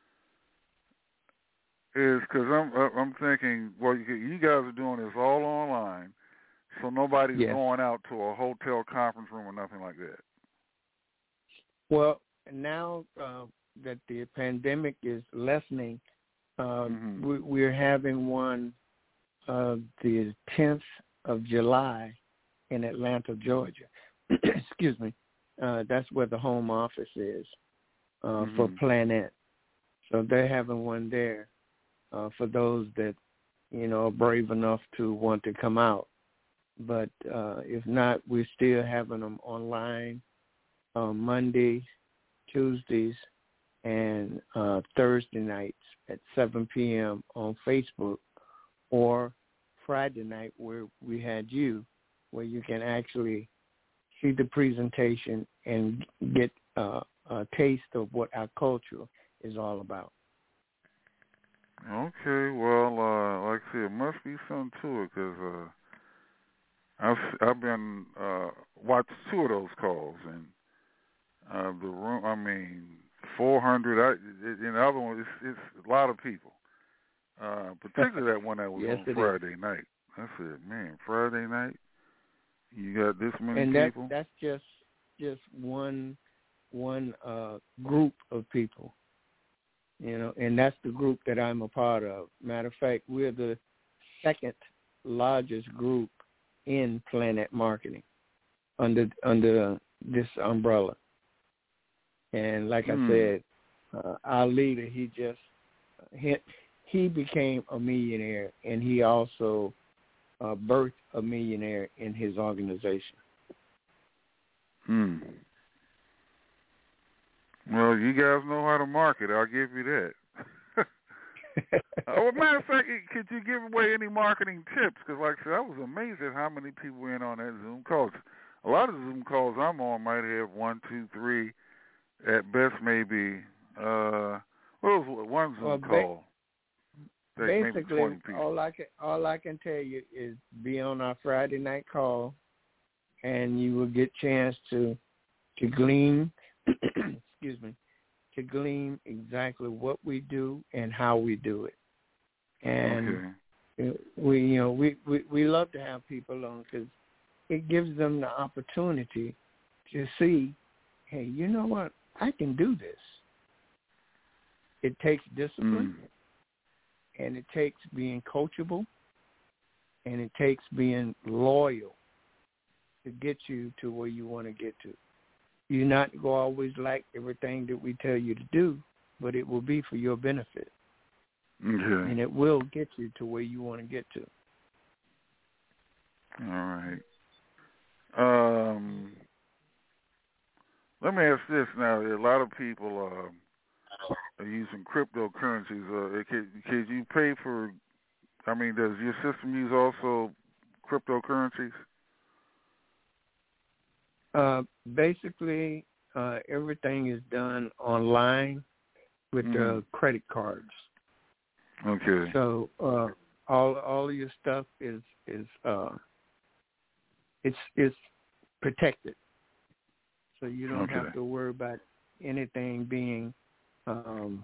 is because I'm I'm thinking, well, you, you guys are doing this all online, so nobody's yes. going out to a hotel conference room or nothing like that. Well, now uh, that the pandemic is lessening, uh, mm-hmm. we, we're having one uh, the tenth of July in Atlanta, Georgia. Excuse me. Uh, that's where the home office is uh, mm-hmm. for Planet. So they're having one there uh, for those that, you know, are brave enough to want to come out. But uh, if not, we're still having them online on Mondays, Tuesdays, and uh, Thursday nights at seven p.m. on Facebook, or Friday night where we had you, where you can actually see the presentation and get uh, a taste of what our culture is all about. Okay, well, uh, like I said, it must be something to it, because uh, I've, I've been uh, watched two of those calls, and uh, the room, I mean, four hundred, I, in the other one, it's, it's a lot of people, uh, particularly that one that was yes, on Friday is. night. I said, man, Friday night, you got this many and people? And that, that's just just one one uh, group of people, you know, and that's the group that I'm a part of. Matter of fact, we're the second largest group in Planet Marketing under under this umbrella. And like hmm. I said, uh, our leader, he just he, he became a millionaire, and he also uh, birth a millionaire in his organization. Hmm. Well, you guys know how to market. I'll give you that. Oh, well, matter of fact, could you give away any marketing tips? Because, like I said, I was amazed at how many people were in on that Zoom calls. A lot of the Zoom calls I'm on might have one, two, three, at best maybe. Uh, what was one Zoom well, ba- call? Like basically, all I can all I can tell you is be on our Friday night call, and you will get chance to to glean. excuse me. To glean exactly what we do and how we do it. And okay. we, you know, we, we, we love to have people on because it gives them the opportunity to see, hey, you know what? I can do this. It takes discipline, mm. and it takes being coachable, and it takes being loyal to get you to where you want to get to. You're not going to always like everything that we tell you to do, but it will be for your benefit. Okay. And it will get you to where you want to get to. All right. Um, let me ask this now. A lot of people uh, are using cryptocurrencies. Uh, can, can you pay for, I mean, does your system use also cryptocurrencies? Uh, basically, uh, everything is done online with mm-hmm. uh, credit cards. Okay. So uh, all all of your stuff is is uh, it's it's protected. So you don't okay. have to worry about anything being um,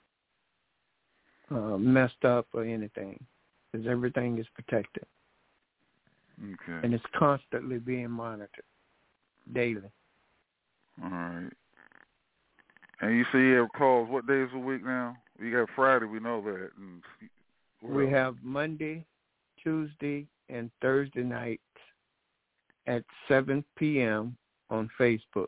uh, messed up or anything, because everything is protected. Okay. And it's constantly being monitored. Daily. All right. And you say you have calls what days a week now? You got Friday, we know that. And we have Monday, Tuesday, and Thursday nights at seven p.m. on Facebook.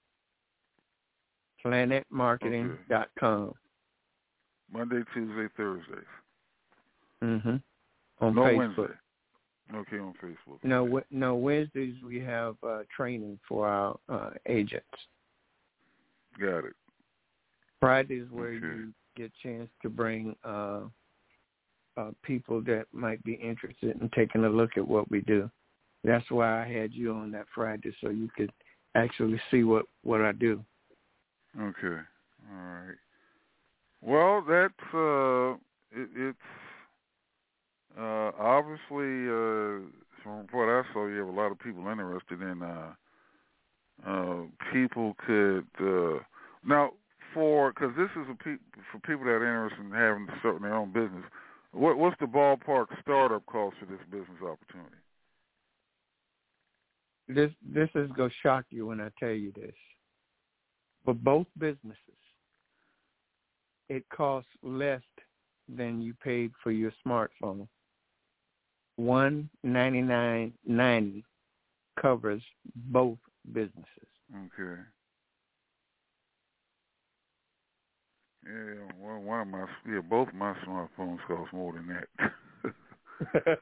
planet marketing dot com. Okay. Monday, Tuesday, Thursdays. Mm-hmm. On no Facebook. Wednesday. Okay, on Facebook. No, no. Wednesdays we have uh, training for our uh, agents. Got it. Fridays where okay. you get a chance to bring uh, uh, people that might be interested in taking a look at what we do. That's why I had you on that Friday, so you could actually see what, what I do. Okay. All right. Well, that's uh, it, it's. Uh, obviously, uh, from what I saw, you have a lot of people interested in. Uh, uh, people could uh, now for because this is a pe- for people that are interested in having starting their own business. What, what's the ballpark startup cost for this business opportunity? This this is gonna shock you when I tell you this. For both businesses, it costs less than you paid for your smartphone. One ninety nine ninety covers both businesses. Okay. Yeah, well, one of my yeah, both of my smartphones cost more than that.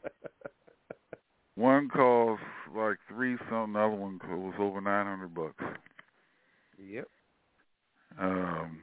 One cost like three something. The other one was over nine hundred bucks. Yep. Um,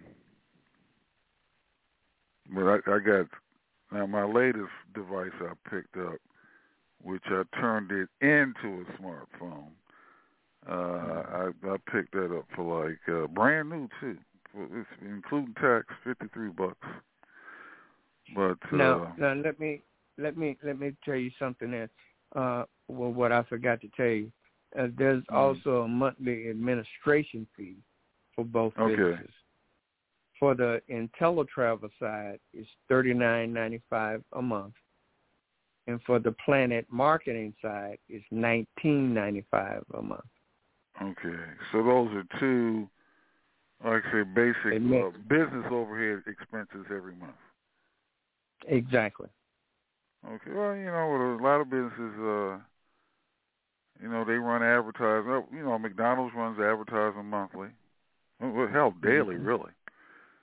but I, I got now my latest device I picked up, which I turned it into a smartphone. Uh, I, I picked that up for like uh, brand new too, it's including tax, fifty three bucks. But uh, now, now let me let me let me tell you something else. Uh, well, what I forgot to tell you, uh, there's mm-hmm. also a monthly administration fee for both okay. businesses. For the IntelliTravel side, it's thirty-nine ninety-five a month, and for the Planet Marketing side, it's nineteen ninety-five a month. Okay, so those are two, like I say, basic uh, business overhead expenses every month. Exactly. Okay, well, you know, with a lot of businesses, uh, you know, they run advertising. You know, McDonald's runs advertising monthly. Well, hell, daily, mm-hmm. really.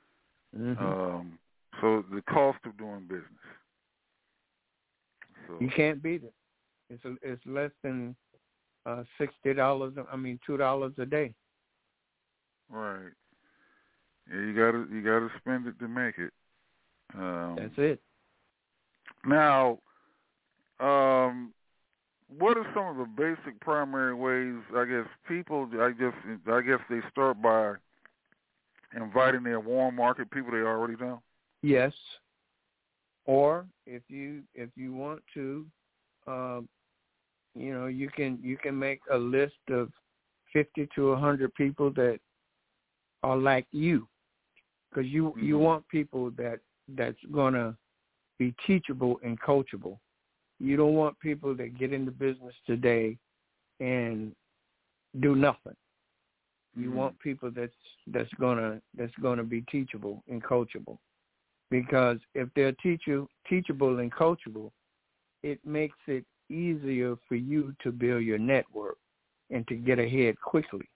Mm-hmm. Um, so the cost of doing business. So. You can't beat it. It's a, it's less than uh, sixty dollars. I mean, two dollars a day. Right. Yeah, you gotta you gotta spend it to make it. Um, That's it. Now, um, what are some of the basic primary ways? I guess people. I guess I guess they start by inviting their warm market people they already know. Yes. Or if you if you want to, uh, you know, you can you can make a list of fifty to a hundred people that are like you, because you mm-hmm. you want people that that's gonna be teachable and coachable. You don't want people that get into business today and do nothing. You mm-hmm. want people that's that's gonna that's gonna be teachable and coachable. Because if they're teacher, teachable and coachable, it makes it easier for you to build your network and to get ahead quickly.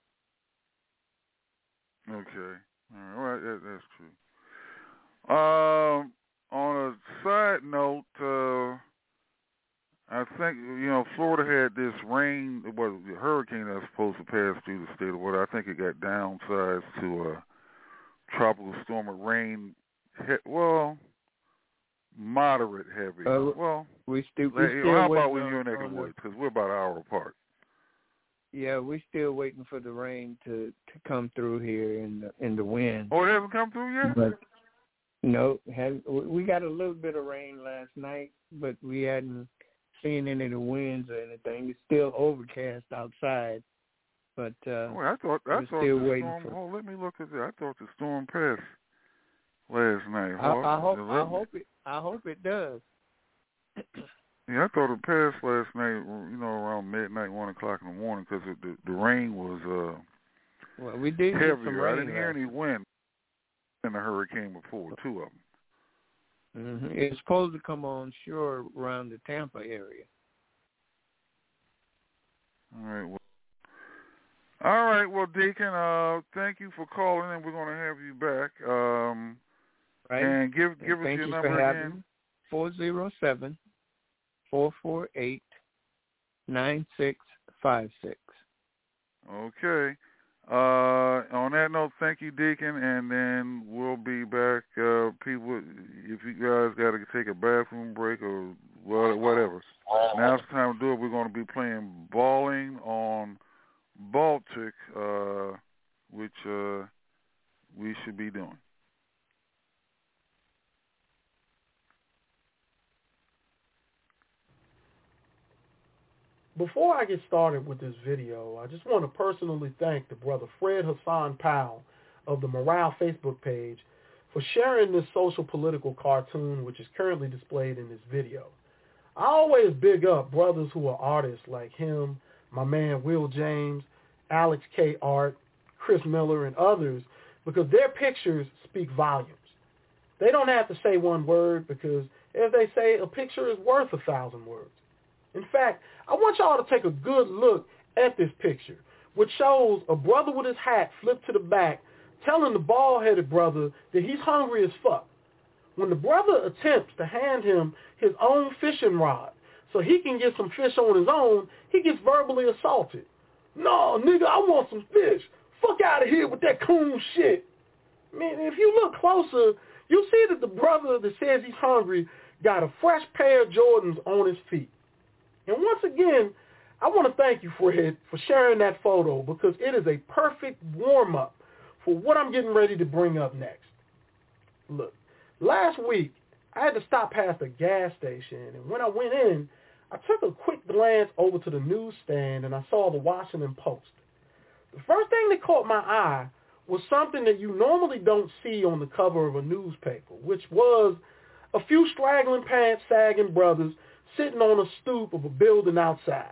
Okay. All right. That, that's true. Um, on a side note, uh, I think, you know, Florida had this rain, well, the hurricane that was supposed to pass through the state of Florida. I think it got downsized to a tropical storm of rain. He, well, moderate heavy. Uh, well, we still. We hey, still how about waiting when you're on, neck of on the woods? Because we're about an hour apart. Yeah, we're still waiting for the rain to, to come through here in the in the wind. Oh, it hasn't come through yet? But no, have, we got a little bit of rain last night, but we hadn't seen any of the winds or anything. It's still overcast outside, but uh, oh, I thought I we're thought still the waiting storm. for. Oh, let me look at that. I thought the storm passed last night. I, oh, I hope. I hope it. I hope it does. Yeah, I thought it passed last night. You know, around midnight, one o'clock in the morning, because the the rain was uh. Well, we did heavier. get some rain. I didn't hear any wind in the hurricane before. Two of them. Mm-hmm. It's supposed to come on shore around the Tampa area. All right. Well, all right. Well, Deacon, uh, thank you for calling, and we're going to have you back. Um, right. And give give and us thank your you number for having again. Four zero seven four four eight nine six five six. Okay. Uh, on that note, thank you, Deacon, and then we'll be back. Uh, people, if you guys got to take a bathroom break or whatever, now's the time to do it. We're going to be playing Balling on Baltic, uh, which uh, we should be doing. Before I get started with this video, I just want to personally thank the brother Fred Hassan Powell of the Morale Facebook page for sharing this social political cartoon, which is currently displayed in this video. I always big up brothers who are artists like him, my man Will James, Alex K. Art, Chris Miller, and others, because their pictures speak volumes. They don't have to say one word, because as they say, a picture is worth a thousand words. In fact, I want y'all to take a good look at this picture, which shows a brother with his hat flipped to the back, telling the bald-headed brother that he's hungry as fuck. When the brother attempts to hand him his own fishing rod so he can get some fish on his own, he gets verbally assaulted. No, nigga, I want some fish. Fuck out of here with that coon shit. Man, if you look closer, you'll see that the brother that says he's hungry got a fresh pair of Jordans on his feet. And once again, I want to thank you, Fred, for sharing that photo, because it is a perfect warm-up for what I'm getting ready to bring up next. Look, last week, I had to stop past a gas station, and when I went in, I took a quick glance over to the newsstand, and I saw the Washington Post. The first thing that caught my eye was something that you normally don't see on the cover of a newspaper, which was a few straggling pants sagging brothers sitting on a stoop of a building outside.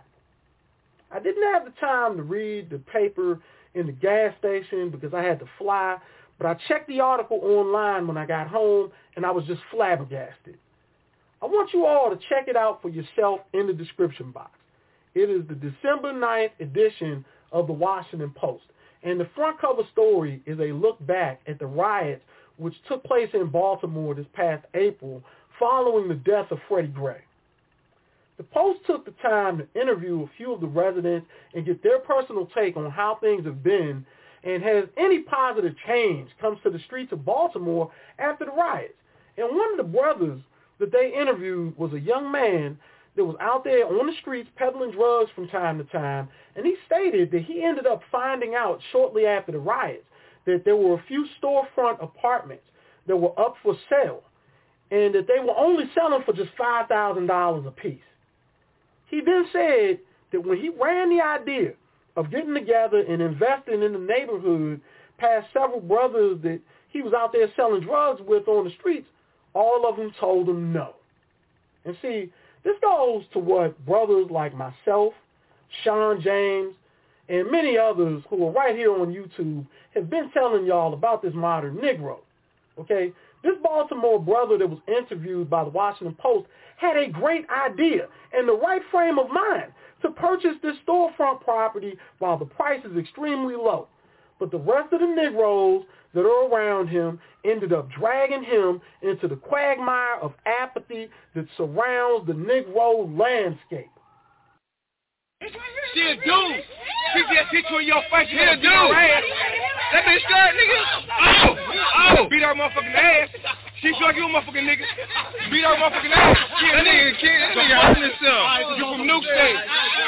I didn't have the time to read the paper in the gas station because I had to fly, but I checked the article online when I got home, and I was just flabbergasted. I want you all to check it out for yourself in the description box. It is the December ninth edition of the Washington Post, and the front cover story is a look back at the riots which took place in Baltimore this past April following the death of Freddie Gray. The Post took the time to interview a few of the residents and get their personal take on how things have been and has any positive change comes to the streets of Baltimore after the riots. And one of the brothers that they interviewed was a young man that was out there on the streets peddling drugs from time to time, and he stated that he ended up finding out shortly after the riots that there were a few storefront apartments that were up for sale and that they were only selling for just five thousand dollars a piece. He then said that when he ran the idea of getting together and investing in the neighborhood past several brothers that he was out there selling drugs with on the streets, all of them told him no. And see, this goes to what brothers like myself, Sean James, and many others who are right here on YouTube have been telling y'all about this modern Negro. Okay? This Baltimore brother that was interviewed by the Washington Post had a great idea and the right frame of mind to purchase this storefront property while the price is extremely low. But the rest of the Negroes that are around him ended up dragging him into the quagmire of apathy that surrounds the Negro landscape. She a dude. She just hit you in your face. She a dude. That bitch scared, nigga. Oh, oh. Beat her motherfucking ass. She feel like you a motherfucking nigga. Beat her motherfucking ass. She a nigga, kid. That nigga hurting himself. You from Nuke State.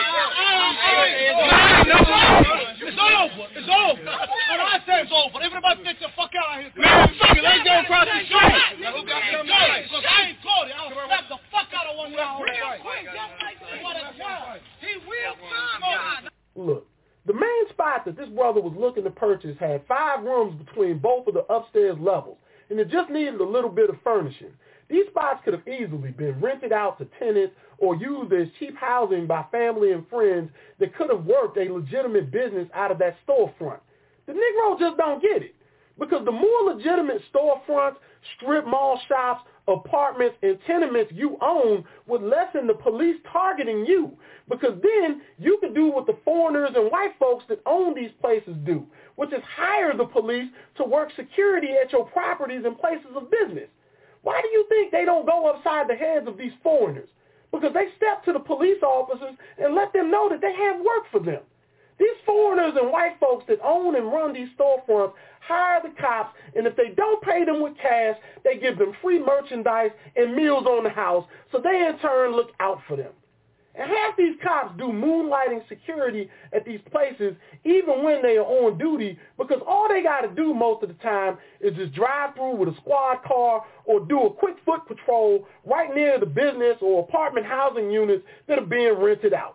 It's over. It's over. When I say it's over, everybody get the fuck out of here. Man, fuck it. Let's go across the street. Now who got something right? Because I ain't Cody. I'll slap the fuck out of one y'all. Real quick, just like this. What a job. He will come. Look, the main spot that this brother was looking to purchase had five rooms between both of the upstairs levels, and it just needed a little bit of furnishing. These spots could have easily been rented out to tenants or used as cheap housing by family and friends that could have worked a legitimate business out of that storefront. The Negro just don't get it, because the more legitimate storefronts, strip mall shops, apartments, and tenements you own would lessen the police targeting you, because then you could do what the foreigners and white folks that own these places do, which is hire the police to work security at your properties and places of business. Why do you think they don't go upside the heads of these foreigners? Because they step to the police officers and let them know that they have work for them. These foreigners and white folks that own and run these storefronts hire the cops, and if they don't pay them with cash, they give them free merchandise and meals on the house, so they in turn look out for them. And half these cops do moonlighting security at these places even when they are on duty, because all they got to do most of the time is just drive through with a squad car or do a quick foot patrol right near the business or apartment housing units that are being rented out.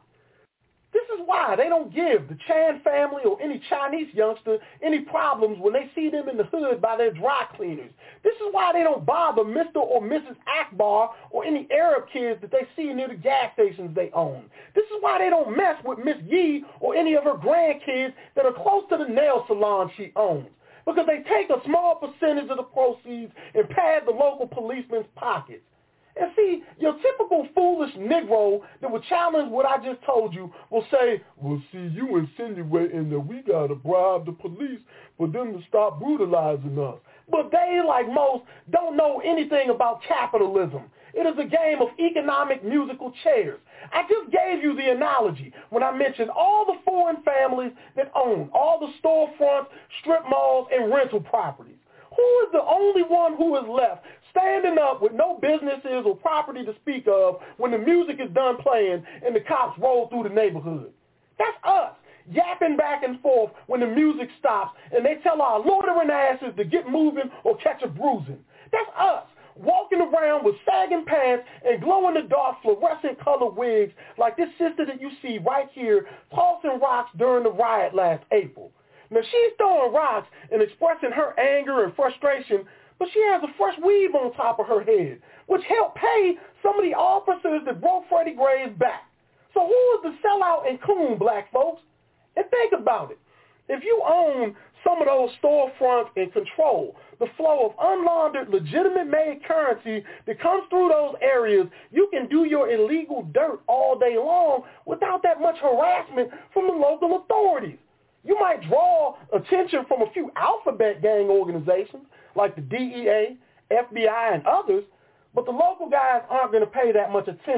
This is why they don't give the Chan family or any Chinese youngster any problems when they see them in the hood by their dry cleaners. This is why they don't bother Mister or Missus Akbar or any Arab kids that they see near the gas stations they own. This is why they don't mess with Miss Yee or any of her grandkids that are close to the nail salon she owns, because they take a small percentage of the proceeds and pad the local policeman's pockets. And see, your typical foolish Negro that would challenge what I just told you will say, well, see, you insinuating that we got to bribe the police for them to stop brutalizing us. But they, like most, don't know anything about capitalism. It is a game of economic musical chairs. I just gave you the analogy when I mentioned all the foreign families that own all the storefronts, strip malls, and rental properties. Who is the only one who is left standing up with no businesses or property to speak of when the music is done playing and the cops roll through the neighborhood? That's us, yapping back and forth when the music stops and they tell our loitering asses to get moving or catch a bruising. That's us, walking around with sagging pants and glow-in-the-dark fluorescent color wigs like this sister that you see right here tossing rocks during the riot last April. Now, she's throwing rocks and expressing her anger and frustration, but she has a fresh weave on top of her head, which helped pay some of the officers that broke Freddie Gray's back. So who is the sellout and coon, black folks? And think about it. If you own some of those storefronts and control the flow of unlaundered, legitimate-made currency that comes through those areas, you can do your illegal dirt all day long without that much harassment from the local authorities. You might draw attention from a few alphabet gang organizations like the D E A, F B I, and others, but the local guys aren't going to pay that much attention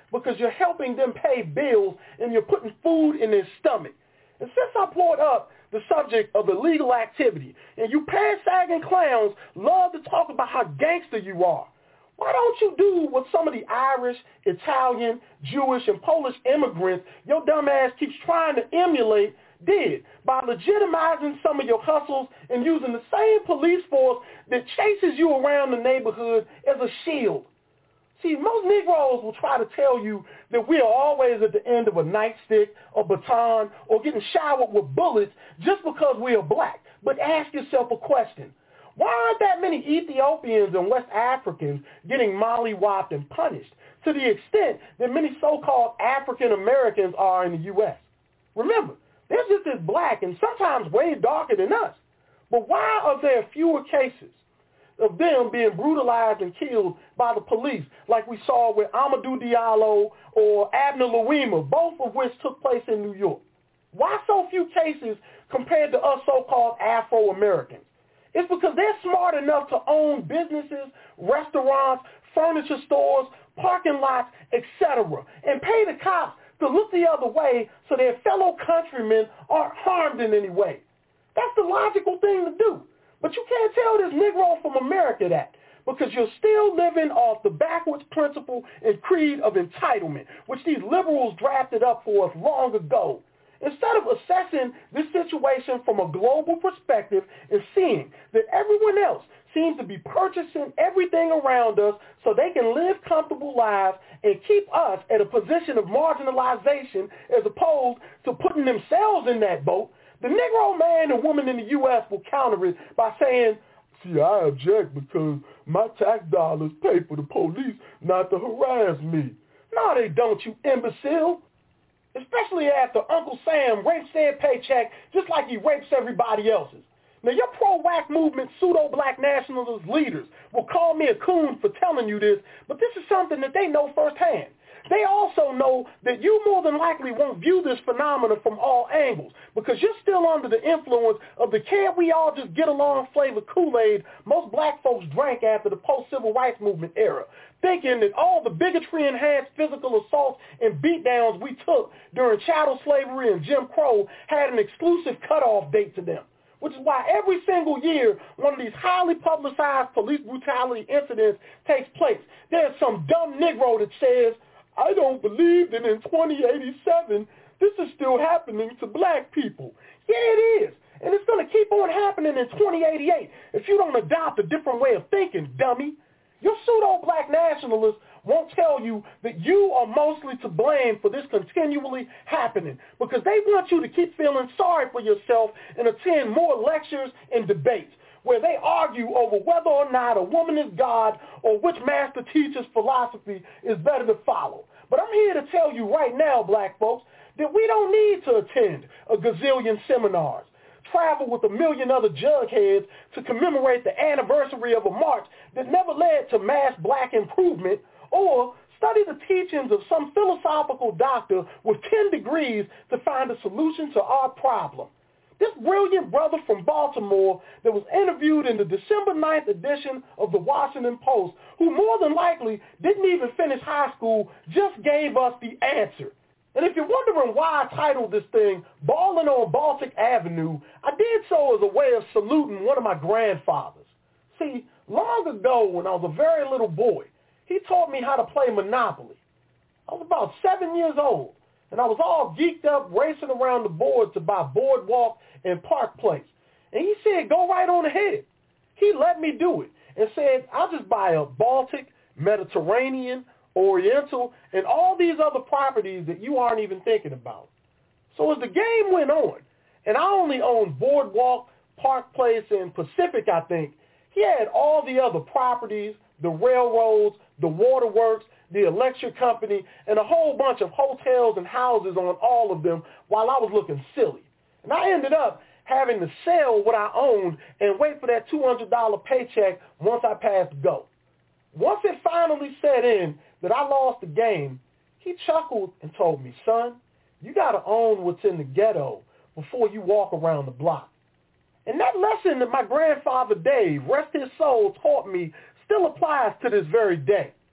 because you're helping them pay bills and you're putting food in their stomach. And since I brought up the subject of illegal activity, and you pants-sagging clowns love to talk about how gangster you are, why don't you do what some of the Irish, Italian, Jewish, and Polish immigrants your dumb ass keeps trying to emulate did by legitimizing some of your hustles and using the same police force that chases you around the neighborhood as a shield? See, most Negroes will try to tell you that we are always at the end of a nightstick or baton or getting showered with bullets just because we are black. But ask yourself a question. Why aren't that many Ethiopians and West Africans getting mollywopped and punished to the extent that many so-called African Americans are in the U S? Remember, they're just as black and sometimes way darker than us. But why are there fewer cases of them being brutalized and killed by the police like we saw with Amadou Diallo or Abner Louima, both of which took place in New York? Why so few cases compared to us so-called Afro-Americans? It's because they're smart enough to own businesses, restaurants, furniture stores, parking lots, et cetera, and pay the cops to look the other way so their fellow countrymen aren't harmed in any way. That's the logical thing to do. But you can't tell this Negro from America that, because you're still living off the backwards principle and creed of entitlement, which these liberals drafted up for us long ago. Instead of assessing this situation from a global perspective and seeing that everyone else seems to be purchasing everything around us so they can live comfortable lives and keep us at a position of marginalization as opposed to putting themselves in that boat, the Negro man and woman in the U S will counter it by saying, see, I object because my tax dollars pay for the police not to harass me. No, they don't, you imbecile. Especially after Uncle Sam rapes their paycheck just like he rapes everybody else's. Now, your pro-whack movement pseudo-black nationalist leaders will call me a coon for telling you this, but this is something that they know firsthand. They also know that you more than likely won't view this phenomenon from all angles because you're still under the influence of the can't we all just get along flavor Kool-Aid most black folks drank after the post-civil rights movement era, thinking that all the bigotry-enhanced physical assaults and beatdowns we took during chattel slavery and Jim Crow had an exclusive cutoff date to them. Which is why every single year one of these highly publicized police brutality incidents takes place, there's some dumb Negro that says, I don't believe that in twenty eighty-seven this is still happening to black people. Yeah, it is. And it's going to keep on happening in twenty eighty-eight if you don't adopt a different way of thinking, dummy. Your pseudo-black nationalists won't tell you that you are mostly to blame for this continually happening because they want you to keep feeling sorry for yourself and attend more lectures and debates where they argue over whether or not a woman is God or which master teacher's philosophy is better to follow. But I'm here to tell you right now, black folks, that we don't need to attend a gazillion seminars, travel with a million other jugheads to commemorate the anniversary of a march that never led to mass black improvement, or study the teachings of some philosophical doctor with ten degrees to find a solution to our problem. This brilliant brother from Baltimore that was interviewed in the December ninth edition of the Washington Post, who more than likely didn't even finish high school, just gave us the answer. And if you're wondering why I titled this thing Ballin' on Baltic Avenue, I did so as a way of saluting one of my grandfathers. See, long ago when I was a very little boy, he taught me how to play Monopoly. I was about seven years old, and I was all geeked up racing around the board to buy Boardwalk and Park Place. And he said, go right on ahead. He let me do it and said, I'll just buy a Baltic, Mediterranean, Oriental, and all these other properties that you aren't even thinking about. So as the game went on, and I only owned Boardwalk, Park Place, and Pacific, I think, he had all the other properties, the railroads, the waterworks, the electric company, and a whole bunch of hotels and houses on all of them while I was looking silly. And I ended up having to sell what I owned and wait for that two hundred dollars paycheck once I passed go. Once it finally set in that I lost the game, he chuckled and told me, son, you got to own what's in the ghetto before you walk around the block. And that lesson that my grandfather Dave, rest his soul, taught me still applies to this very day.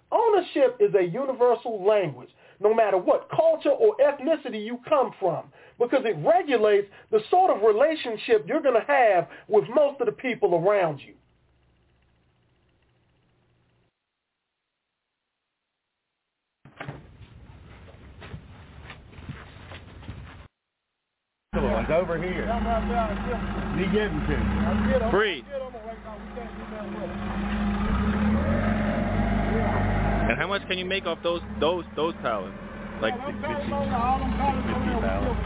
Ownership is a universal language, no matter what culture or ethnicity you come from, because it regulates the sort of relationship you're going to have with most of the people around you. It's over here. Me getting to. Breathe. And how much can you make off those those those pallets? Like fifty pallets.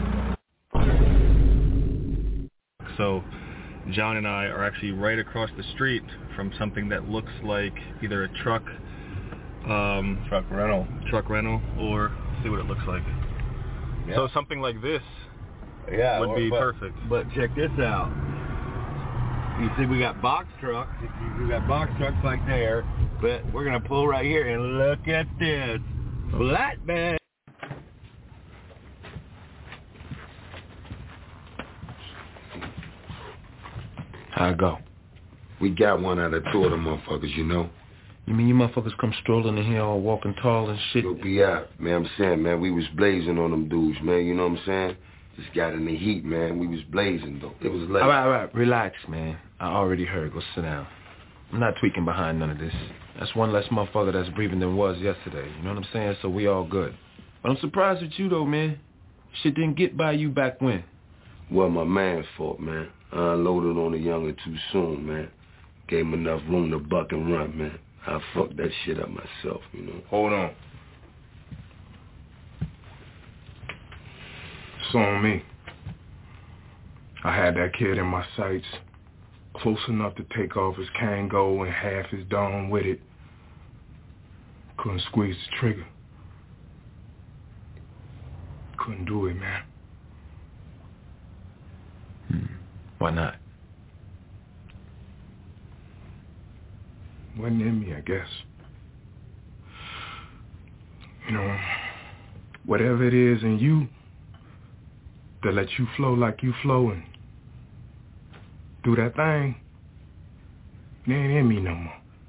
So John and I are actually right across the street from something that looks like either a truck um truck rental. Truck rental or see what it looks like. Yeah. So something like this yeah, would or, be but, perfect. But check this out. You see we got box trucks. We got box trucks like there, but we're going to pull right here and look at this. Flatbed. How it go? We got one out of two of them motherfuckers, you know. You mean you motherfuckers come strolling in here all walking tall and shit? You'll be out, man. I'm saying, man, we was blazing on them dudes, man. You know what I'm saying? Just got in the heat, man. We was blazing, though. It was late. All right, all right. Relax, man. I already heard. Go sit down. I'm not tweaking behind none of this. That's one less motherfucker that's breathing than was yesterday. You know what I'm saying? So we all good. But I'm surprised at you, though, man. Shit didn't get by you back when. Well, my man's fault, man. I unloaded on the younger too soon, man. Gave him enough room to buck and run, man. I fucked that shit up myself, you know. Hold on. It's on me. I had that kid in my sights, close enough to take off his Kango and half his dome with it. Couldn't squeeze the trigger. Couldn't do it, man. Hmm. Why not? Wasn't in me, I guess. You know, whatever it is in you that lets you flow like you flow and do that thing, it ain't in me no more.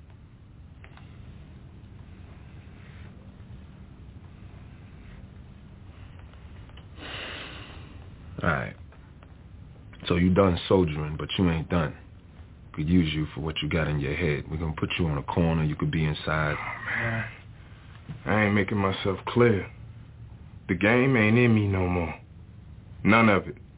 Alright. So you done soldiering, but you ain't done. Could use you for what you got in your head. We're gonna put you on a corner, you could be inside. Oh, man. I ain't making myself clear. The game ain't in me no more. None of it.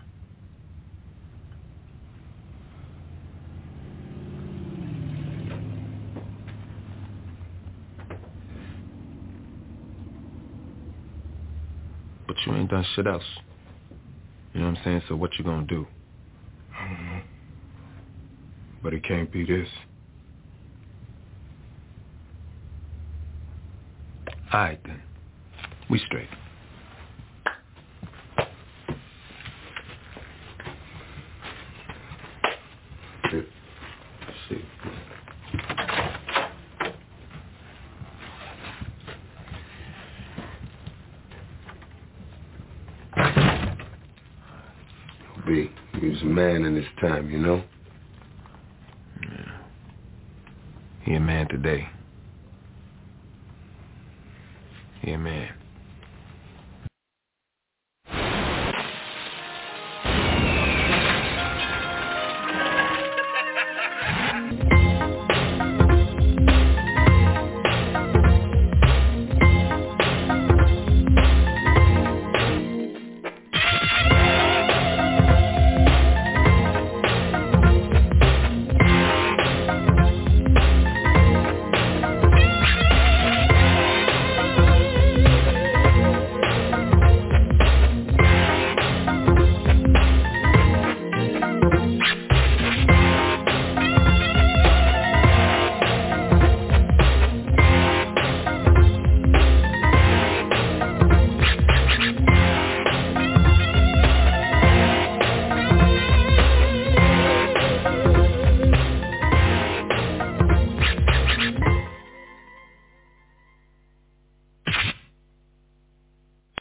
But you ain't done shit else. You know what I'm saying? So what you gonna do? I don't know. But it can't be this. All right, then. We straight. Let's see. B, he was a man in his time, you know? Yeah. He a man today. He a man.